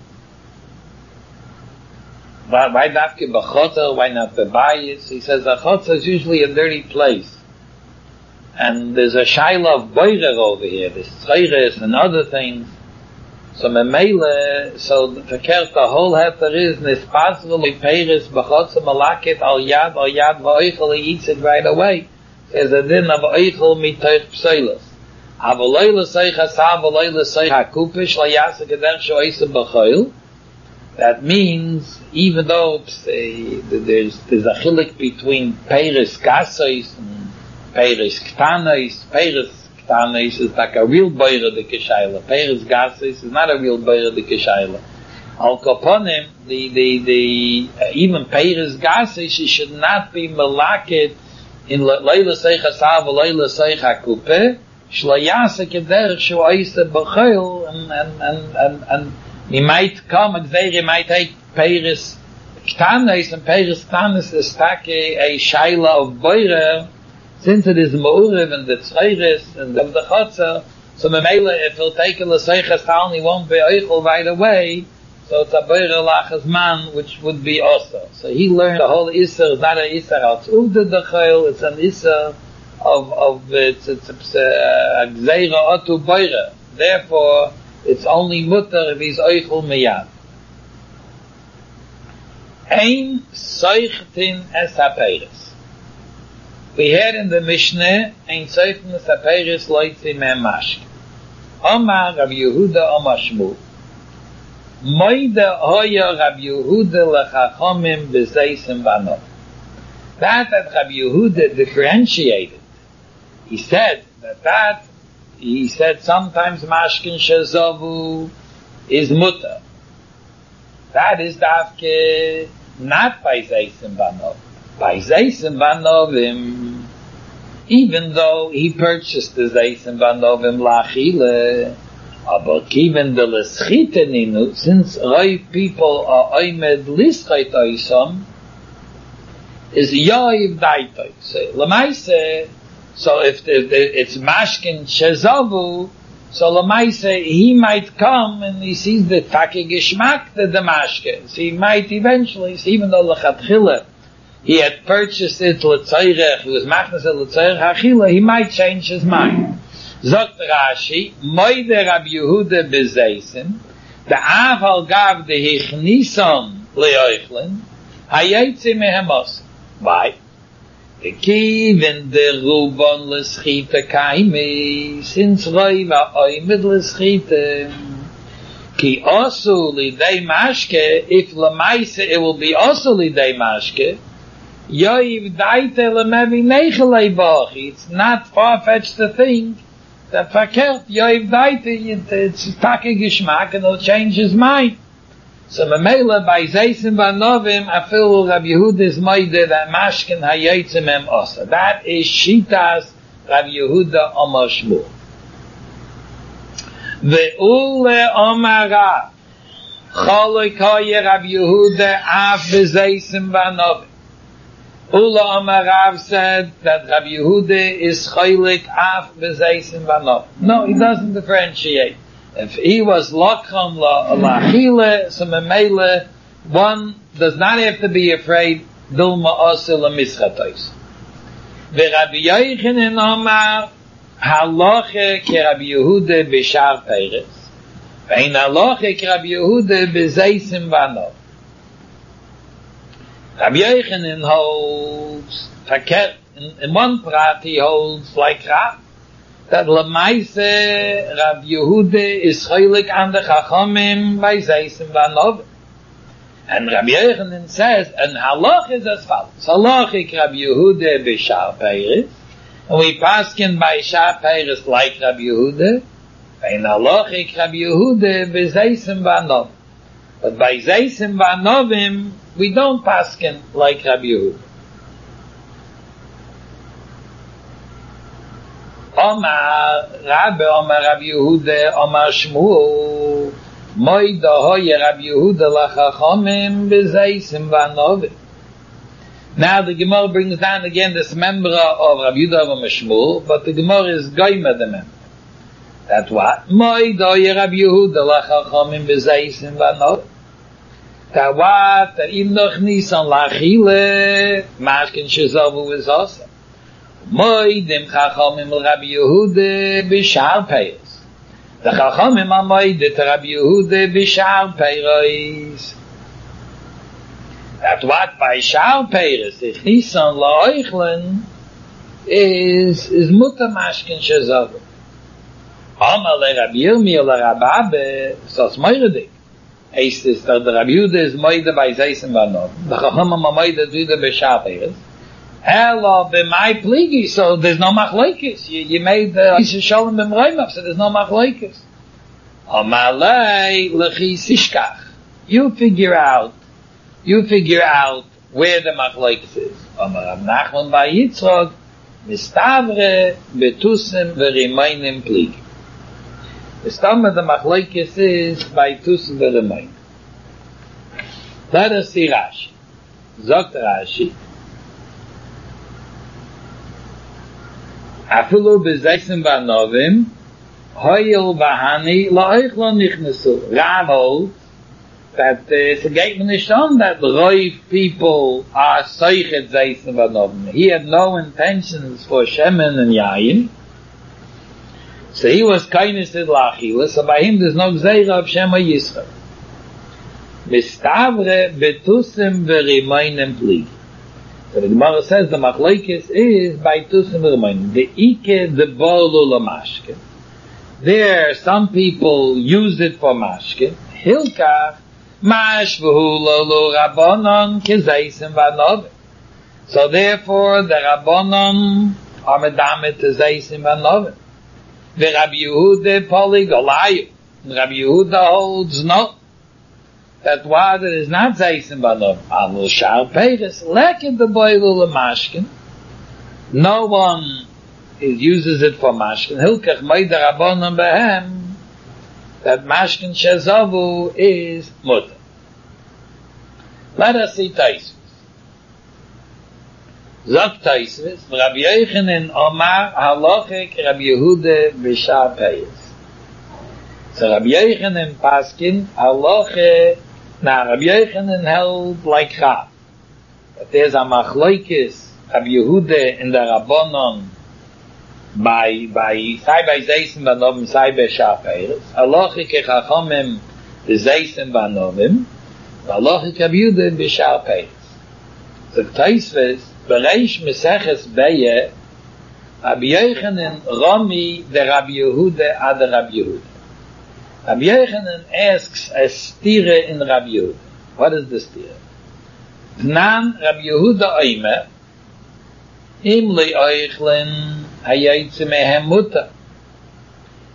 why dafke b'chotzer, why not b'bayis? He says a chotzer is usually a dirty place. And there's a shaila of boirer over here, there's tzreiris and other things. So memele, so the whole heter is Nispazru Loi Peiris B'chotzer malaket al yad va'oichel, he eats it right away. There's a din of oichel mitoich pseilos. Avoloi l'soich hasav v'loi l'soich hakupish la'yasa kederech shu oise b'chayil. That means, even though there's a chilik between Peiris Gasois and Peiris Ktanos. Peiris Ktanos is like a real boirer de keshayla. Peiris Gasois is not a real boirer de keshayla. Al koponim, even Peiris Gasois, it should not be melaket in Leila Seich Hasav Leila Seich Hakupe Shlayasa Kederech Shu Oise B'chayil, and he might come and say he might take Peiris Ktanos, and Peiris Ktanos is take a shaila of boirer, since it is Ma'urev and the Tzreiris and the Chotzer. So Memela, if he'll take a L'Seich Hasav, he won't be Eichel right away. So it's a boirer lachas man, which would be also. So he learned the whole Isser is not an Isser als Uvda d'chayil, it's an Isser it's a Gzeira otu boirer. Therefore, it's only mutter if he's Eichel miyad. Ein Seichtin es HaPeiris. We had in the Mishnah, Ein Seichtin es HaPeiris loitzi mem mashke. Omar Rav Yehuda Omar Shmuel. Moida hoya Rab Yehuda lechachomim b'zeisim banot. That Rab Yehuda differentiated. He said sometimes mashkin shezavu is mutter. That is davke not by zeisim banot. By zeisim banovim, even though he purchased the zeisim banovim lachile. Aber given the l'schite ninu, since right people are oimed lischite oisam, is yoiv daitoi. So lemaise, so if it's mashkin shezavu, so lemaise he might come and he sees the taki geschmack the mashkin. So he might eventually, so even though lechatchila he had purchased it l'tzairech, he was machnas it l'tzairech hachila, he might change his mind. Zogt Rashi, Moide Rab Yehuda bezeisin, the Aval gav de Hichnisan leoichlin, hayetze mehemos. Why? The kiven de Ruban l'schita kaimi, since Roiva oimid l'schita, ki osu lidei mashke, if lemaise it will be osu lidei mashke, yoiv daite lemevi nechelei bochi. It's not far-fetched to think that verkehrt, Yoiv Daite, it's Taki Geschmack, and he'll change his mind. So Memela, by Zeisim Vanovim, Afilu Rabbi Yehuda is Moide, that Mashkin HaYotzim Em Osa. That is Shitas Rabbi Yehuda Omar Shmuel. Ve'ule Omar Rav, Choloi Koye Rabbi Yehuda, Af Bezeisim Vanovim. Ula Omar Rav said that Rabbi Yehuda is Cholik Af Bezeisim Vanovim. No, he doesn't differentiate. If he was Lakram La'achile, so Memele, one does not have to be afraid, Dilma Osil L'Mischatois. Rabbi Yochanan Omar, Halache ke Rabbi Yehuda b'Shar Peres, ve'in Halache ke Rabbi Yehuda b'Zeisim Vanovim. Rabbi Yochanan holds, in one part he holds like Rav, that Lamaise Rabbi Yehuda is cholik an the Chachamim by Zeisim Vanovim. And Rabbi Yochanan says, and halach is as follows. Halachik Rabbi Yehuda b'Shar Peres, and we paskin by Shar Peres like Rabbi Yehuda, and halachik Rabbi Yehuda b'Zeisim Vanovim. But by Zeisim Vanovim, we don't paskin like Rabbi Yehuda. Omar Rabbi Yehuda Omar Shmuel Moida Hoye Rabbi Yehuda Lachachamim B'Zeisim Vanovim. Now the Gemara brings down again this member of Rabbi Yehuda Omar Shmuel, but the Gemara is Goyma the member. That what? Moida Hoye Rabbi Yehuda Lachachamim B'Zeisim Vanovim. That what? That im noch Nisan Lachile Mashkin Shezavu is also. Moidem Chachamim Rabbi Yehuda b'Shar Peres. The Chachamim are Moidem Rabbi Yehuda b'Shar Peres. That what by Shar Peres, the Chisan La'oichlen, is Mutter Mashkin Shezavu. Amar le Rabbi Yirmiyah le Rabbabe, so it's Moiredik. Heißt es, that the Rabbi Yehuda is Moidem by Zeisim Vanovim. The Chachamim are Moidem b'Shar Peres. Hello, b'mai pligi, so there's no machlekes. You made the Yisrael Shalom b'mroimav, so there's no machlekes. Amalei l'chis ishkach. You figure out where the machlekes is. Amar Rav Nachman bar Yitzchok, mistavre betusim v'rimainim pligi. The stam of the machlekes is by tusim v'rimainim. Let us see Rashi. Zogt Rashi, Afilu b'Zeisim Vanovim, Hoyel v'Hani la'oichlo nichnesu. Rav holds that it's a gateman nishon that Roiv people are soichet Zeisim Vanovim. He had no intentions for Shemen and Yayin, so he was kindness to Lachila, so by him there's no Gzeira of Shema Yisrael. Mistavre betusim v'rimainim pligi. So the Gemara says the machlekes is by tusim v'rimainim. The ike the bolu l'mashkin. There, some people use it for mashkin. Hilkach mash v'hu lo rabbanon kezeisim v'anovim. So therefore, the rabbanon are medamet to zeisim v'anovim. The Rabbi Yehuda poli golayu. Rabbi Yehuda holds no. That water is not Zeisim Vanovim. Avul Shar Peres, leket the boilu l'mashkin. No one uses it for mashkin. Hilkach moide rabbanon behem, that mashkin shezavu is mutter. Let us see Taisvis. Zok Taisvis, Rabbi Yochanan Omar halochik Rabbi Yehuda b'Shar Peres. So Rabbi Yochanan paskin haloche. Now Rabbi Yochanan held like Rav, that there's a machlokes Rabbi Yehuda in the Rabbanon by Zeisim Vanovim, by B'Shar Peres. Halacha ke Chachamim b'Zeisim Vanovim, halacha Rabbi Yehuda b'Shar Peres. The Taisves Bereish Meseches Beye, Rabbi Yochanan Rami the Rabbi Yehuda ad Rabbi Yehuda. Rabbi Yochanan asks a stira in Rabbi Yehuda. What is the stira? Nan Rabbi Yehuda oimer, im li oichlen hayaytze mehem mutter.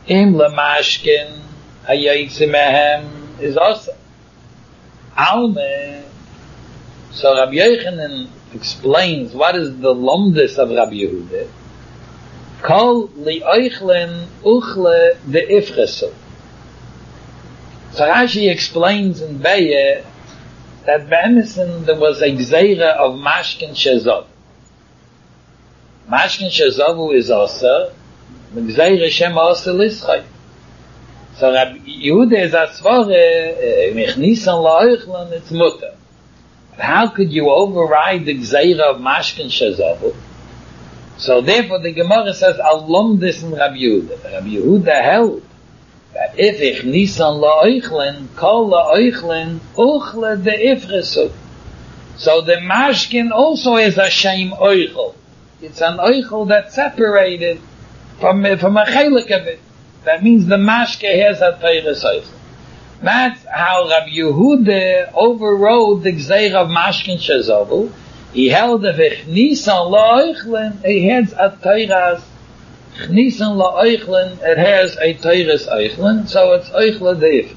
Im lemashkin hayayitze mehem is also alme. So Rabbi Yochanan explains what is the lomdus of Rabbi Yehuda. Kol li'oichlin uchle de ifchesu. So Rashi explains in Beye that be'emison there was a gzeira of mashkin shezav. Mashkin shezavu is also the gzeira shem also lischai. So Rabbi Yehuda is asvare michnisan la'oichlin it's mutter. How could you override the gzeira of mashkin shezavu? So therefore the Gemara says alum this in Rabbi Yehuda. Rabbi Yehuda held that if ich nisan la'oichlin, kol la'oichlin, uchle de ifresu. So the mashkin also is a shame oichel. It's an oichel that's separated from a chelik of it. That means the mashke has a teiris oichel. That's how Rabbi Yehuda overrode the gzeir of mashkin shezavu. He held that if nisan la'oichlin, he has a teiras Chnisan la'oichlin, it has a teiris oichlin, so it's oichle deif.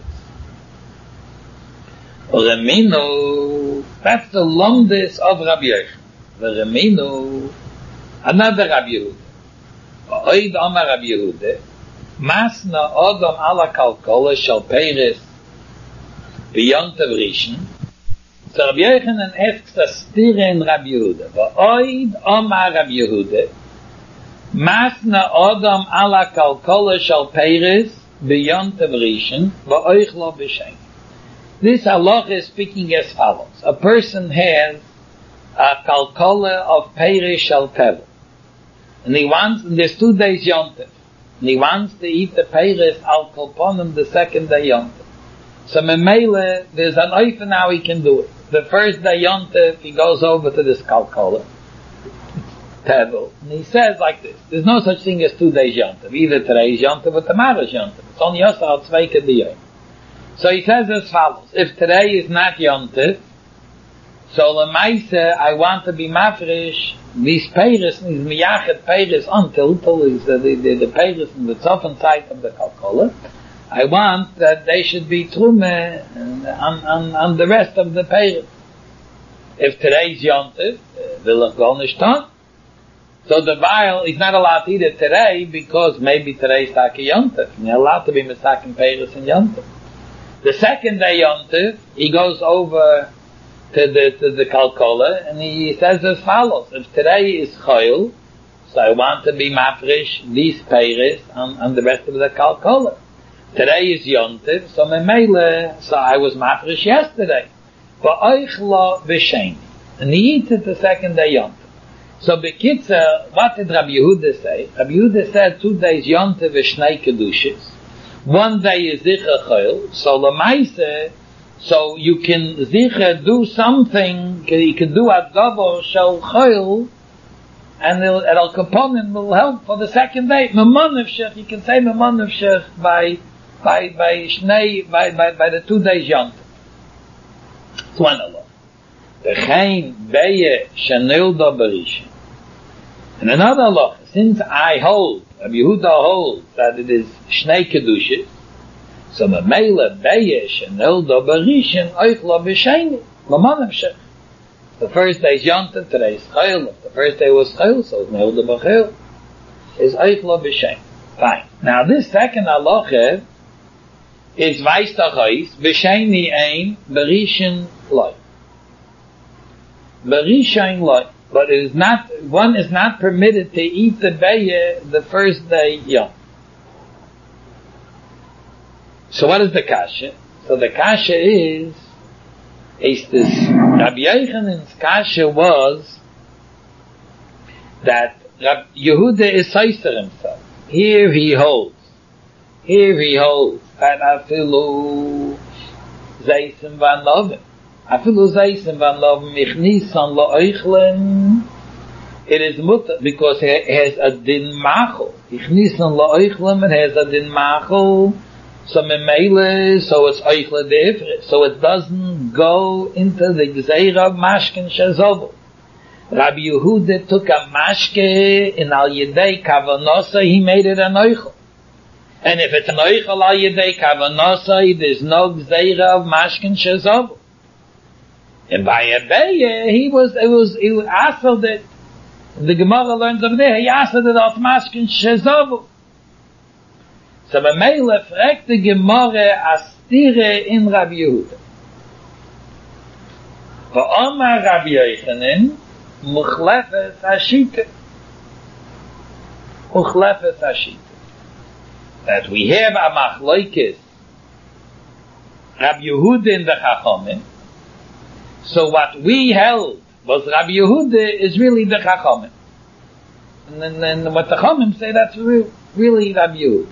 Remino, that's the lomdis of Rabbi Yochanan. The Remino, another Rabbi Yehuda. Oid Amar Rabbi Yehuda, Masna Odom ala kalkola shal peiris beyond the Rishon. So Rabbi Yochanan asks a stira in Rabbi Yehuda. Oid Amar Rabbi Yehuda, Masna Odom ala kalkola shal peiris beyond Rishon va'oichlo b'shem. This halacha is speaking as follows: a person has a kalkola of peiris shal tevel, and there's 2 days yontif, and he wants to eat the peiris al kolponim the second day yontif. So memele, there's an oifen how he can do it. The first day yontif, he goes over to this kalkola. Tevel. And he says like this: there's no such thing as 2 days yontif. Either today is yontif or tomorrow is yontif. It's only Yosar Tzveik in the year. So he says as follows: if today is not yontif, so lemaisa I want to be mafresh these peiris, these miyachet peiris until is the peiris in the southern side of the kalkola. I want that they should be trume on the rest of the peiris. If today's yontif, will it go nishtan? So the vial is not allowed to eat it today because maybe today's Taki Yontif. You're allowed to be Misakin Peiris and Yontif. The second day Yontif, he goes over to the Kalkola and he says as follows: if today is Chayil, so I want to be Mafresh these Peiris on the rest of the Kalkola. Today is Yontif, so Memele, so I was Mafresh yesterday. But Oichlo B'Shein. And he eats it the second day Yontif. So Bekitzer, what did Rabbi Yehuda say? Rabbi Yehuda said 2 days Yontif v'shnei kedushis. 1 day is Zicha Chayil. So Lamaise, so you can Zicha do something, you can do Adgavo Shel Chayil, and Al Kaponim will help for the second day. Memon Shech, you can say Memon Shech by Shnei, by the 2 days Yontif. It's one Allah. And another halacha, since I hold, Rabbi Yehuda holds that it is Shnei Kedushis, so Mamela Beye Shenilda Barishin Oichla B'Sheni Lamanam Shech. The first day is Yontif, today is Chayil. If the first day was Chayil, so it's Nilda B'Chayil. Is Oichla B'Sheni. Fine. Now this second halacha is Vaistachais B'Sheni Ein Barishin Loi. But it is not, one is not permitted to eat the beye the first day yom. So what is the kasha? So the kasha is this Rabbi Yochanan's kasha was that Rabbi Yehuda is Seiser himself. Here he holds that afilu zeisim vanovim. Afilu zeisim vanovim ichnisan la'oichlin. It is mutter because it has a din machol. Ichnisan la'oichlin, it has a din machol. So memele, so it's oichle deifre. So it doesn't go into the gzeira of mashkin shezovel. Rabbi Yehuda took a mashke in al yedei kavanosa, he made it an oichel. And if it's an oichel al yedei kavanasai, there's no gzeira of mashkin shezavu. And by Abaye, he was also that the Gemara learns over there, he also that of mashkin shezavu. So Mamela fragt the Gemara astire in Rabbi Yehuda. Va'omar Rabbi Yochanan, Muchlefes Hashita. Muchlefes Hashita. That we have a machlokes Rabbi Yehuda in the Chachamim. So what we held was Rabbi Yehuda is really the Chachamim. And then what the Chachamim say, that's really Rabbi Yehuda.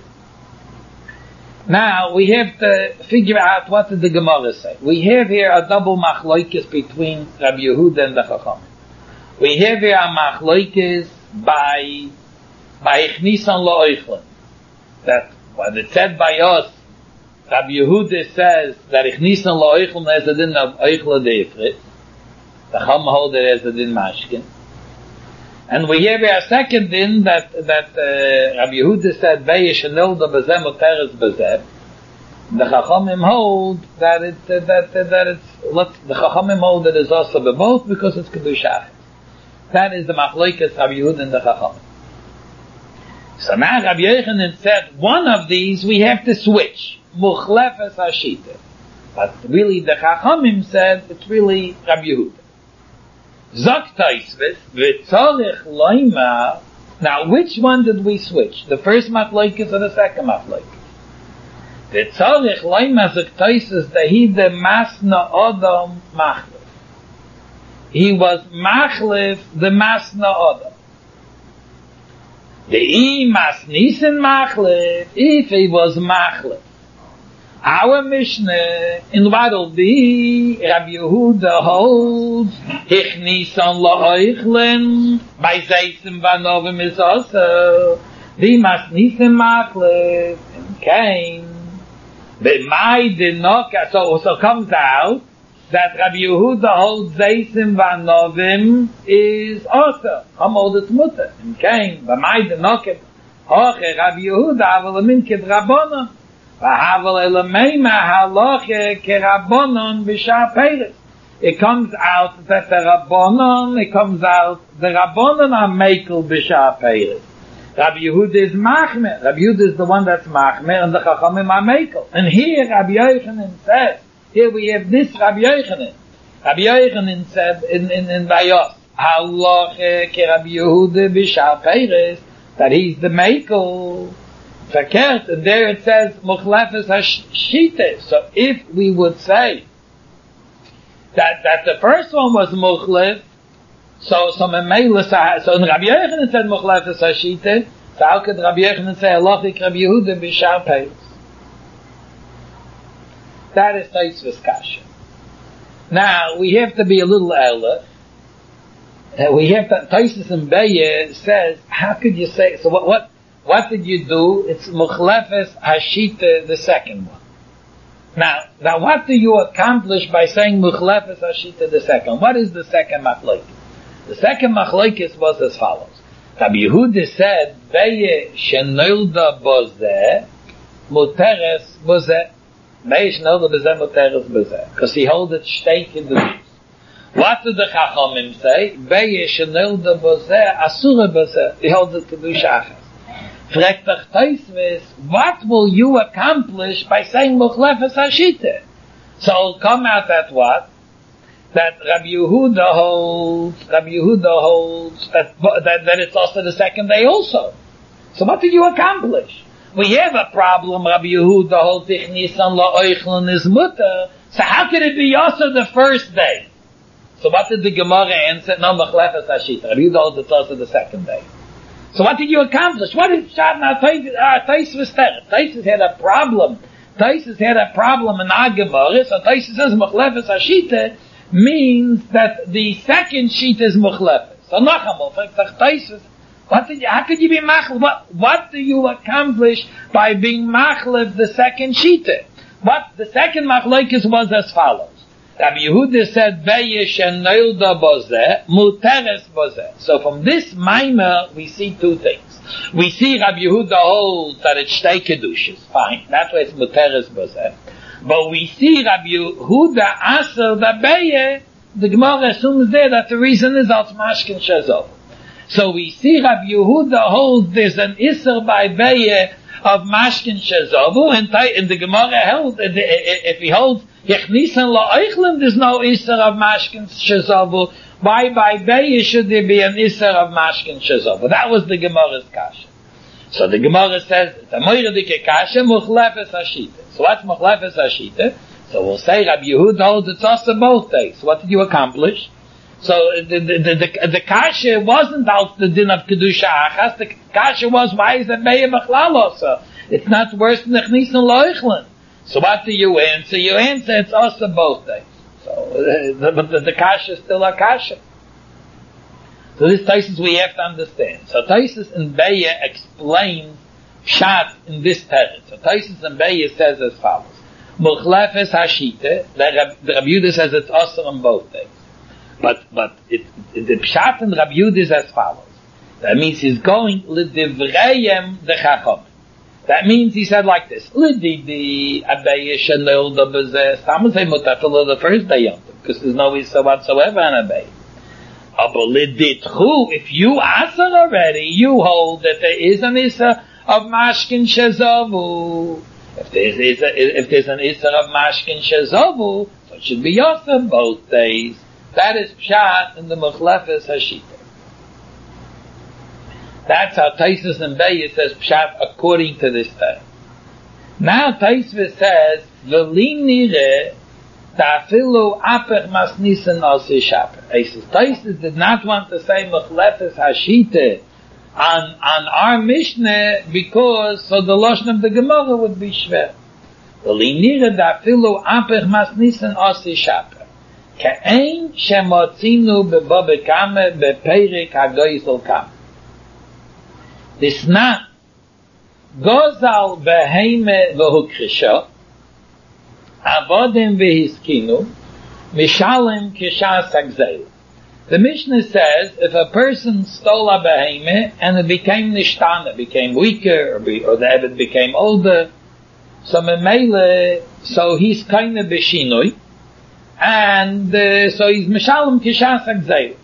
Now we have to figure out what did the Gemara say. We have here a double machlokes between Rabbi Yehuda and the Chachamim. We have here a machlokes by Ichnisan La'oichlin. That when it's said by us, Rabbi Yehuda says that Ichnisan La'oichlin has a din of Oichla Deifrit. The Chacham hold it as a din Mashkin. And we have here a second din that Rabbi Yehuda said, Veish Nilda Bezeh Muteres Bezeh. The Chachamim hold that it's the Chachamim hold that is also both because it's Kedushah. That is the machlokes Rabbi Yehuda and the Chachamim. So now Rabbi Yochanan said, one of these we have to switch. Muchlefes Hashita. But really the Chachamim said, it's really Rabbi Yehuda. Zok Taisvis, v'tzorich loima. Now, which one did we switch? The first machlokes or the second machlokes? V'tzorich loima zok Taisvis dehide masna odom machlef. He was machlef the masna odom. The mas nisen machlef, if he was machlef. Our Mishnah in Wadal B, Rabbi Yehuda holds, Hichnisan la'oichlen, by Zeisim Vanovim is also, the mas nisen machlef, and came, but my denoka, so comes out, that Rabbi Yehuda holds Zeisim Vanovim is also, Hamodet Mutter, and came, but my denoka, Hoche Rabbi Yehuda, aval aminkid Rabbanon, it comes out that the Rabbanon are Mekel B'Shah Peiris. Rabbi Yehuda is Machmer. Rabbi Yehuda is the one that's Machmer, and the Chachamim are Mekel. And here Rabbi Yochanan says, here we have this Rabbi Yochanan. Rabbi Yochanan said in Vayos, Halacha ke Rabbi Yehuda B'Shah Peiris, that he's the Mekel. Verkehrt, and there it says Muchlefes Hashita. So if we would say that the first one was Muchlef, so Rabbi Yochanan said Muchlefes Hashita, so how could Rabbi Yochanan say Halachik Rabbi Yehuda B'Shar Peiris? That is Taisvis Kasha. Now we have to be a little elder. We have to, Taisvis and Beyer says, how could you say, so what did you do? It's Muchlefes Hashita, the second one. Now what do you accomplish by saying Muchlefes Hashita, the second? What is the second machlokes? The second machlokes was as follows. Rabbi Yehuda said, Beye shenolda bozeh, muteres bozeh. Beye shenolda bozeh, muteres bozeh. Because he held it steak in the news. What did the Chachamim say? Beye shenolda bozeh, asura bozeh. He held it to do shachas. What will you accomplish by saying Muchlefes Hashita? So it'll come out that what? That Rabbi Yehuda holds that it's also the second day also. So what did you accomplish? We have a problem. Rabbi Yehuda holds Ichnisan la'oichlin is mutter. So how could it be also the first day? So what did the Gemara answer? No, Muchlefes Hashita. Rabbi Yehuda holds it's also the second day. So what did you accomplish? What did Taisvis tell? Taisvis had a problem. Taisvis had a problem in our Gemara. So Taisvis says Muchlefes Hashita means that the second sheet is Muchlefes. So Nachamol, Taisvis, how could you be Machlef? What do you accomplish by being Machlef the second sheet? What the second Machlokes was as follows. Rabbi Yehuda said, Beye shenolda bozeh, muteres bozeh. So from this Maimer, we see two things. We see Rabbi Yehuda holds that it's shtei kedushas, fine, that's why it's muteres bozeh. But we see Rabbi Yehuda aser da Beye, the Gemara assumes there that the reason is als mashkin shezov. So we see Rabbi Yehuda holds there's an iser by Beye of mashkin shezovu, and the Gemara held, if he holds Yechnisan la'oichlin, there's no iser of mashkin shezovu. Why by Beye should there be an iser of mashkin shezovu? That was the Gemara's kasha. So the Gemara says, the moiradike kasha, muchlefes hashita. So what's muchlefes hashita? So we'll say Rabbi Yehuda holds it's also both days. So what did you accomplish? So the kasha wasn't out the din of kedusha achas. The kasha was, why is it Beye Bechlal also? It's not worse than the Chnisan Loichlin. So what do you answer? You answer it's also both days. So but the kasha is still a kasha. So this Taisus we have to understand. So Taisus and Beye explain Pshat in this teretz. So Taisus and Beye says as follows: Muchlefes hashita. The Rabbi Yehuda says it's also on both days. But the Pshat and Rabbi Yehuda is as follows. That means he's going l'divrayim de chacham. That means he said like this: L'didi Abaye shenol da bezeh. Some say mutafel the first day yom tov because there's no isa whatsoever on Abaye. But l'ditchu, if you answer already, you hold that there is an isa of mashkin shezavu. If there's an isa of mashkin shezavu, so it should be yosem both days. That is Pshat in the Muchlefes Hashita. That's how Taisus and Beye says Pshat according to this time. Now Taisus says, V'li nire ta'afilu apech masnisan osi shaper. Taisus did not want to say Muchlefes Hashita on our Mishnah because so the Lashon of the Gemara would be shver. V'li nire ta'afilu apech masnisan osi shaper. Ka'ein shemotzinu b'bo bekame b'peirik hagoyzel kam. This not gozal beheime v'hukrisha avodim v'hiskinu mishalem kishas hagzeil. The Mishnah says if a person stole a beheime and it became nishtana, became weaker, or the Eved became older, so memele, so he's kind of b'shinoi, and so he's mishalem kishas hagzeil.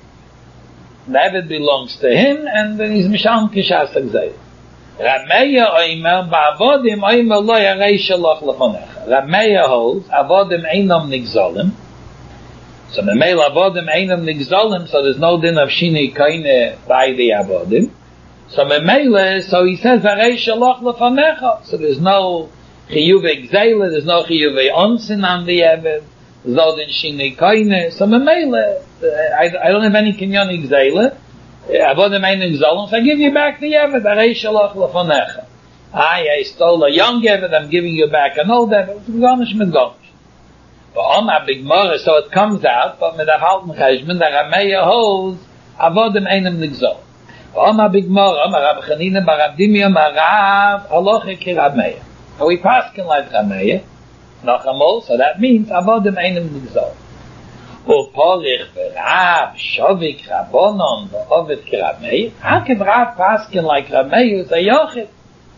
The Eved belongs to him, and then he's mishalem kishas hagzeil. Rameya oimer ba'avodim oimer lo yarei shalach lefonecha. Rameya holds avodim einam nigzolim. So memela avodim einam nigzolim, so there's no din of shini kaine by the avodim. So memela, so he says yarei shalach lefonecha. So there's no chiyuve gzeila, there's no chiyuve onsin on the Eved. Zodin shini kaine. So memele, I don't have any kinyan gzeila. Avodim einim zolom. So I give you back the Eved. Arei shalach lefonecha. I stole a young Eved. I'm giving you back an old Eved. It's gonish mit gonish. But on a big mora, so it comes out. But with a halten cheshbon, the Rameya holds avodim einim nigzol. But on a big mora, Rav Chanina bar Abdimya Marav halacha ki Rameya. So we paskin like Rameya. So that means avodim einim nigzol. Uporich v'Rav shovik rabonon v'ovid ki Rameya. How can Rav paskin like Rameya is a yochid?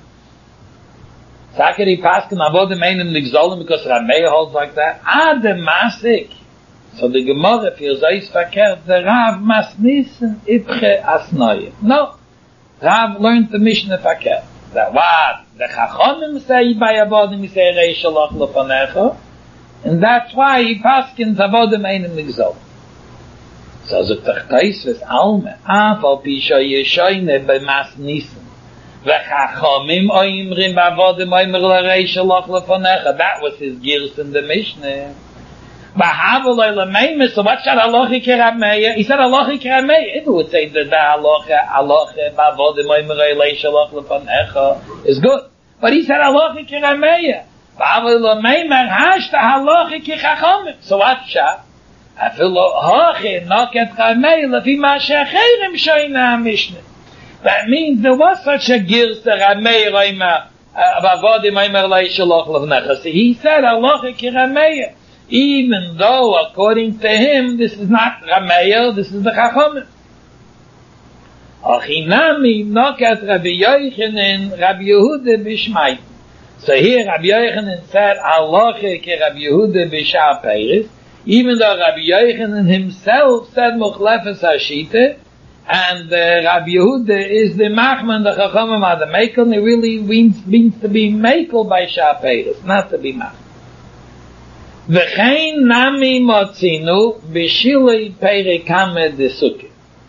So how can he paskin avodim einim nigzolim because Rameya holds like that? The masik. So the Gemara feels eis verkehrt. The Rav masnissen ipche asnoyim. No, Rav learned the Mishnah verkehrt. That what the Chachomim say by avodim say rei shalach lefanecha, and that's why he paskins avodim einim nigzol. So the Tachtais was alme afal pisha yeshoyne b'mas nissen. The Chachomim oimrim b'avodim oimr rei shalach lefanecha. That was his girs in the Mishnah. So what should halacha ki Rameya? He said halacha ki Rameya. If it would say that the halacha ba'avodim oimrei leishalach lefanecha is good, but he said halacha ki Rameya. Ba'avodim oimrei hashta halacha ki chachamim. So what shah? Afilu hachi noket Rameya lefi ma she'acherim shoyna Mishnah. That means there was such a girs to Rameya oimrei ba'avodim oimrei leishalach lefanecha. So he said halacha ki Rameya. even though according to him this is not Rameya, this is the Chachamim. Achinami nokat Rabbi Yochanan Rabbi Yehuda b'Shmai. So here Rabbi Yochanan said Halacha ke Rabbi Yehuda b'Shar Peiris, even though Rabbi Yochanan himself said Mukhlefes Hashita, and Rabbi Yehuda is the Machman, the Chachamim are the Mekel, it really means to be Mekel by Shar Peiris, not to be Machman. V'chein nami motzinu b'shilei perikame de Sukkah.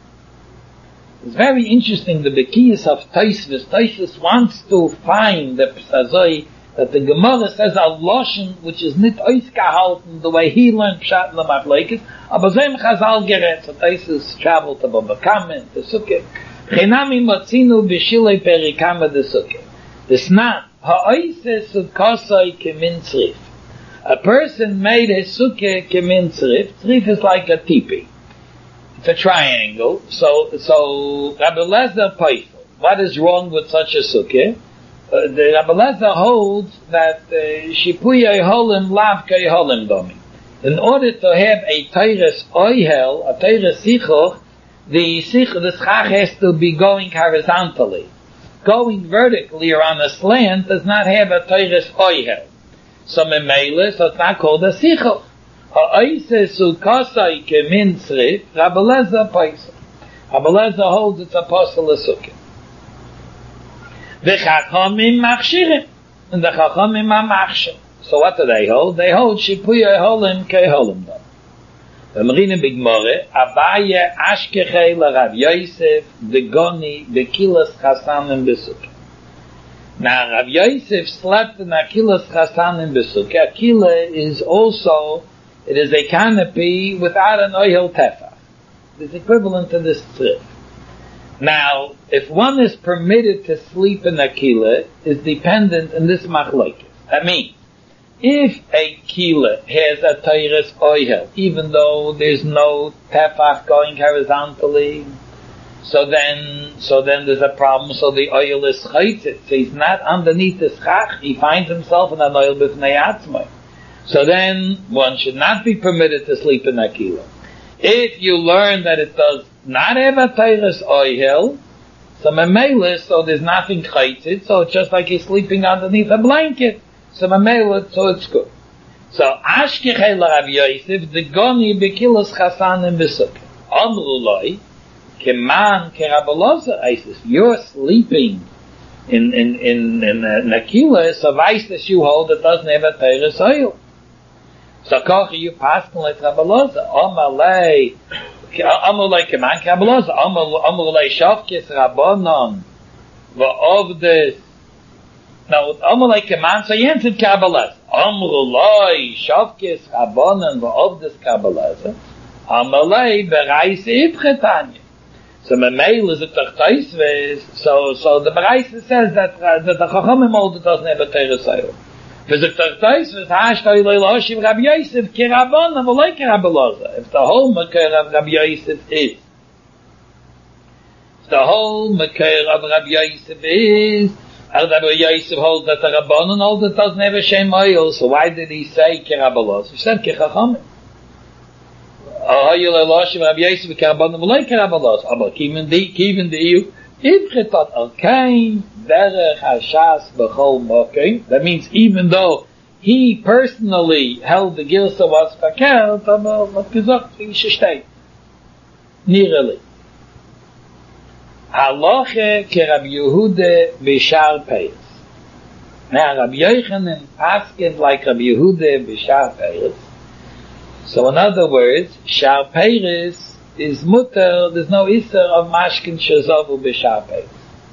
It's very interesting, the Bekiyas of Tosfos wants to find the Psazoi, that the Gemara says a Loshen, which is not ausgehalten, the way he learned Pshat Lamachleikis, aber so im Chazal gerät, so Tosfos traveled to Babakame, to Sukkah. Chenami motzinu b'shilei perikame de Sukkah. This not, ha'oise sukkosoi kemin tzrif. A person made a sukkah kemin tzrif. Tzrif is like a tipi. It's a triangle. So Rabbi Lezer Paisel. What is wrong with such a sukkah? The Rabbi Lezer holds that shipuya holim lavka holim domi. In order to have a teires oihel, a teires sichoch, the schach has to be going horizontally. Going vertically or on a slant does not have a teires oihel. So memele, so it's not called a sichoch. Ha'oise sukkosai kemin tzrif, Rabbi Lezer Paisel. Rabbi Lezer holds it's apostle a sukkah. The Chachamim machshirim, and the Chachamim are machshir. So what do they hold? They hold shipuya holim ke holim dom. The Marina Bigmore, Abaye ashkechei la Rav Yosef, the Goni, the Kilas Chasanim besukkah. Now, Rav Yosef slept in Akilas Chasanim besukkah. Akila is also, it is a canopy without an oil tefach. It's equivalent to this tzrif. Now, if one is permitted to sleep in Akila, is dependent on this machlokes. That means, if a kila has a teires oil, even though there's no tefach going horizontally, so then there's a problem, so the oil is chaytzit, so he's not underneath the schach, he finds himself in an oil b'fnei atzmai. So then, one should not be permitted to sleep in Akila. If you learn that it does not have a teires oil, so memela, so there's nothing chaytzit, so it's just like he's sleeping underneath a blanket. So memela, so it's good. So, ashkechei la Rav Yosef, the goni bekilas chasanim besukkah. Amru loi, keman kerabalosa, Isis, you're sleeping in Akila, so Isis you hold it doesn't have a teires oil. So kochi you pass like Rabalosa, Amalei keman kerabalosa, Amalei shavkes rabonon, va'ovdes. Now, Amalei keman, so you answered Kabbalah. Amrulai shavkes rabonon va'ovdes Kabbalah. Amalei bereise ibchetanya. So Memel is a Tosfos. So the Bereise says that the Chachamim hold it doesn't have a teires oil. If the Tosfos hashtai leilashim Rabbi Yosef kerabonon v'loi kerabalosa. If the whole makir of Rabbi Yosef is, Rabbi Yosef holds that the Rabbanon holds it doesn't have a shem oil. So why did he say kerabalosa? He said kechachamim. Ahayil elashim Rabbi Yosef kerabonon v'loi kerabalos. Aber kiven diyu ibchetat alkein derech hashas b'chol mokein. That means even though he personally held the Gilsa was verkehrt, aber hat gesagt, wie sie steht. Nireli. Halacha ke Rabbi Yehuda b'Shar Peiris. Now Rabbi Yochanan paskin like Rabbi Yehuda b'Shar Peiris. So in other words, Shar Peiris is mutter, there's no isser of mashkin shezavu b'Shar Peiris.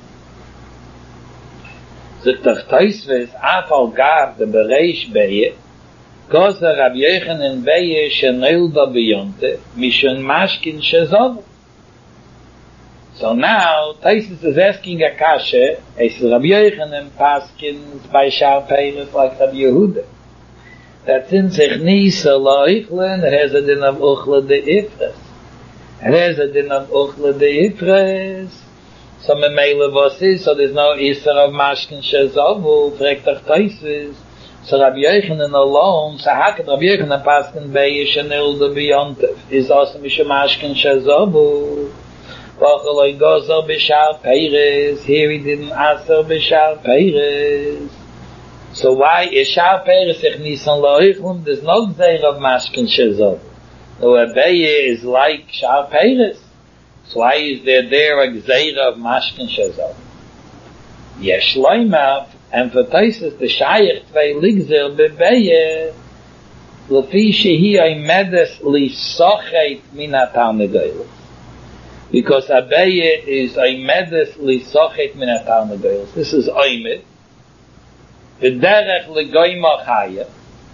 The Tosfos afal gav the bereish beye, gozer Rabbi Yochanan beye shenilda b'yonte, mishon mashkin shezavu. So now, Tosfos is asking a kasha, es Rabbi Yochanan paskins by Shar Peiris like Rabbi Yehuda. That since ich nisa la ichlen, it has a din of uchle de ifres. It has a din of uchle de ifres. So memele was is, so there's no iser of mashkin shezavu, fragt ach Tosfos. So Rabbi Yochanan alone, so how could Rabbi Yochanan paskin Beya Shenil the Beyontif? Is also Mishamashkin Shazobu. Vachaloi Gozo Bishar Peiris. Here he didn't answer Bishar Peiris. So why is Shar Peiris ich Nisan Loichlum? There's no Gzeir of Mashkin Shazobu. The Beya is like Shar Peiris. So why is there a Gzeir of Mashkin Shazobu? Yesh Loimav. And for Taisus, the Shayach Tvei Ligzer Bebeye, Lefi Shehi Medes Li Sochet Minatam Negoilis. Because Abeye is Medes Li Sochet Minatam Negoilis. This is Oimid. The Derech Legoima Chaya.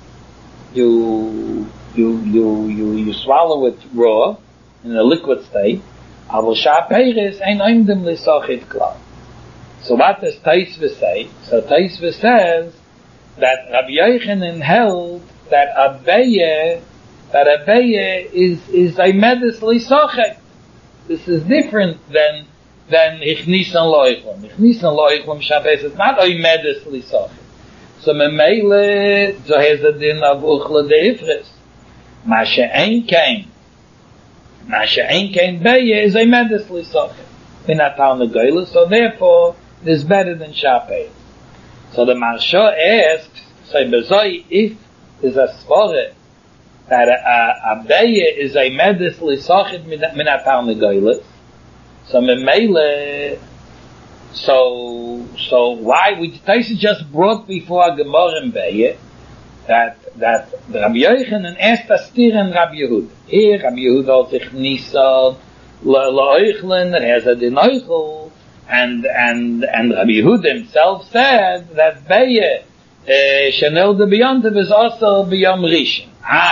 You swallow it raw, in a liquid state. Avol Shah Peiris Ein Oimdim Li Sochet Klal. So what does Taisva say? So Taisva says that Rabbi Yochanan held that Abeye is a medis lisochet. This is different than Ichnisan Loichlum. Ichnisan Loichlum Shabbos is not a medis lisochet. So Memele, so has the din of Uchla de Ifris. Masha Ein Kain Beye is a medis lisochet. So therefore, it is better than Shapei. So the Marsha asks, so Bezoi, if there's a svore that a Beya is a medis lisachit minatam negoilis, so Memele, so why we Taisa just brought before a Gemara in Beya that Rabbi Yochanan asked a stir and Rabbi Yehuda. Here Rabbi Yehuda also Nisan Loichlin that has a dinoichel. And Rabbi Yehuda himself said that Beya Shenil the Beyontiv is also Beyom Rishon.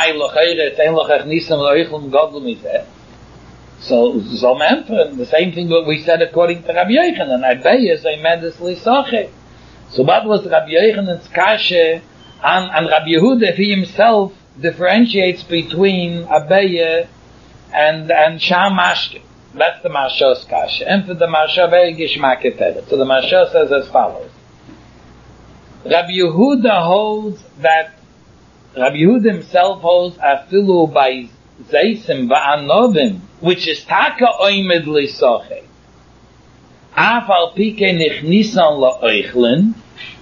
So the same thing what we said according to Rabbi Yochanan. Beya is a medis lisacheh. So what was Rabbi Yochanan's kashe and Rabbi Yehuda if he himself differentiates between Beya and Shamashke? That's the Marsha's kasha. And for the Marsha, very gishmaketeret. So the Marsha says as follows. Rabbi Yehuda holds that, Rabbi Yehuda himself holds afilu by Zeisim va'anovim, which is taka oimed lisoche. Afal pike nichnisan la'oichlin,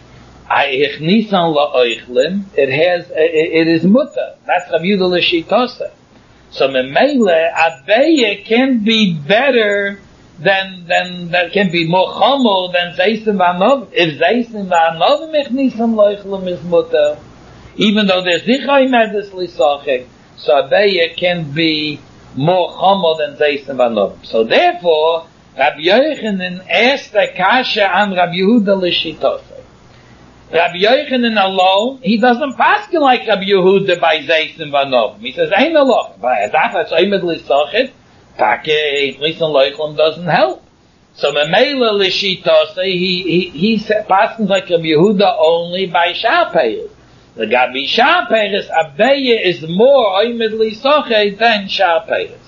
it is mutter. That's Rabbi Yehuda l'shitose. So Memele, Abeye can be better than that can be more chomer than Zeisim v'anov. If Zeisim v'anov mechnisam loichlum is mutter, even though there's Dichai Medes Lisachek, so Abeye can be more chomer than Zeisim v'anov. So therefore, Rabbi Yochanan asked a kasha on Rabbi Yehuda l'shitose. Rabbi Yochanan alone, he doesn't paskin like Rabbi Yehuda by Zeisim v'anov. He says, ain't a lot. By Adafat Oimid Lisachit, Take Lisan Loichlum doesn't help. So Memela Lishitose, he paskins like Rabbi Yehuda only by Shapeiris. The Gabi Shapeiris, Abeye is more Oimid Lisachit than Shapeiris.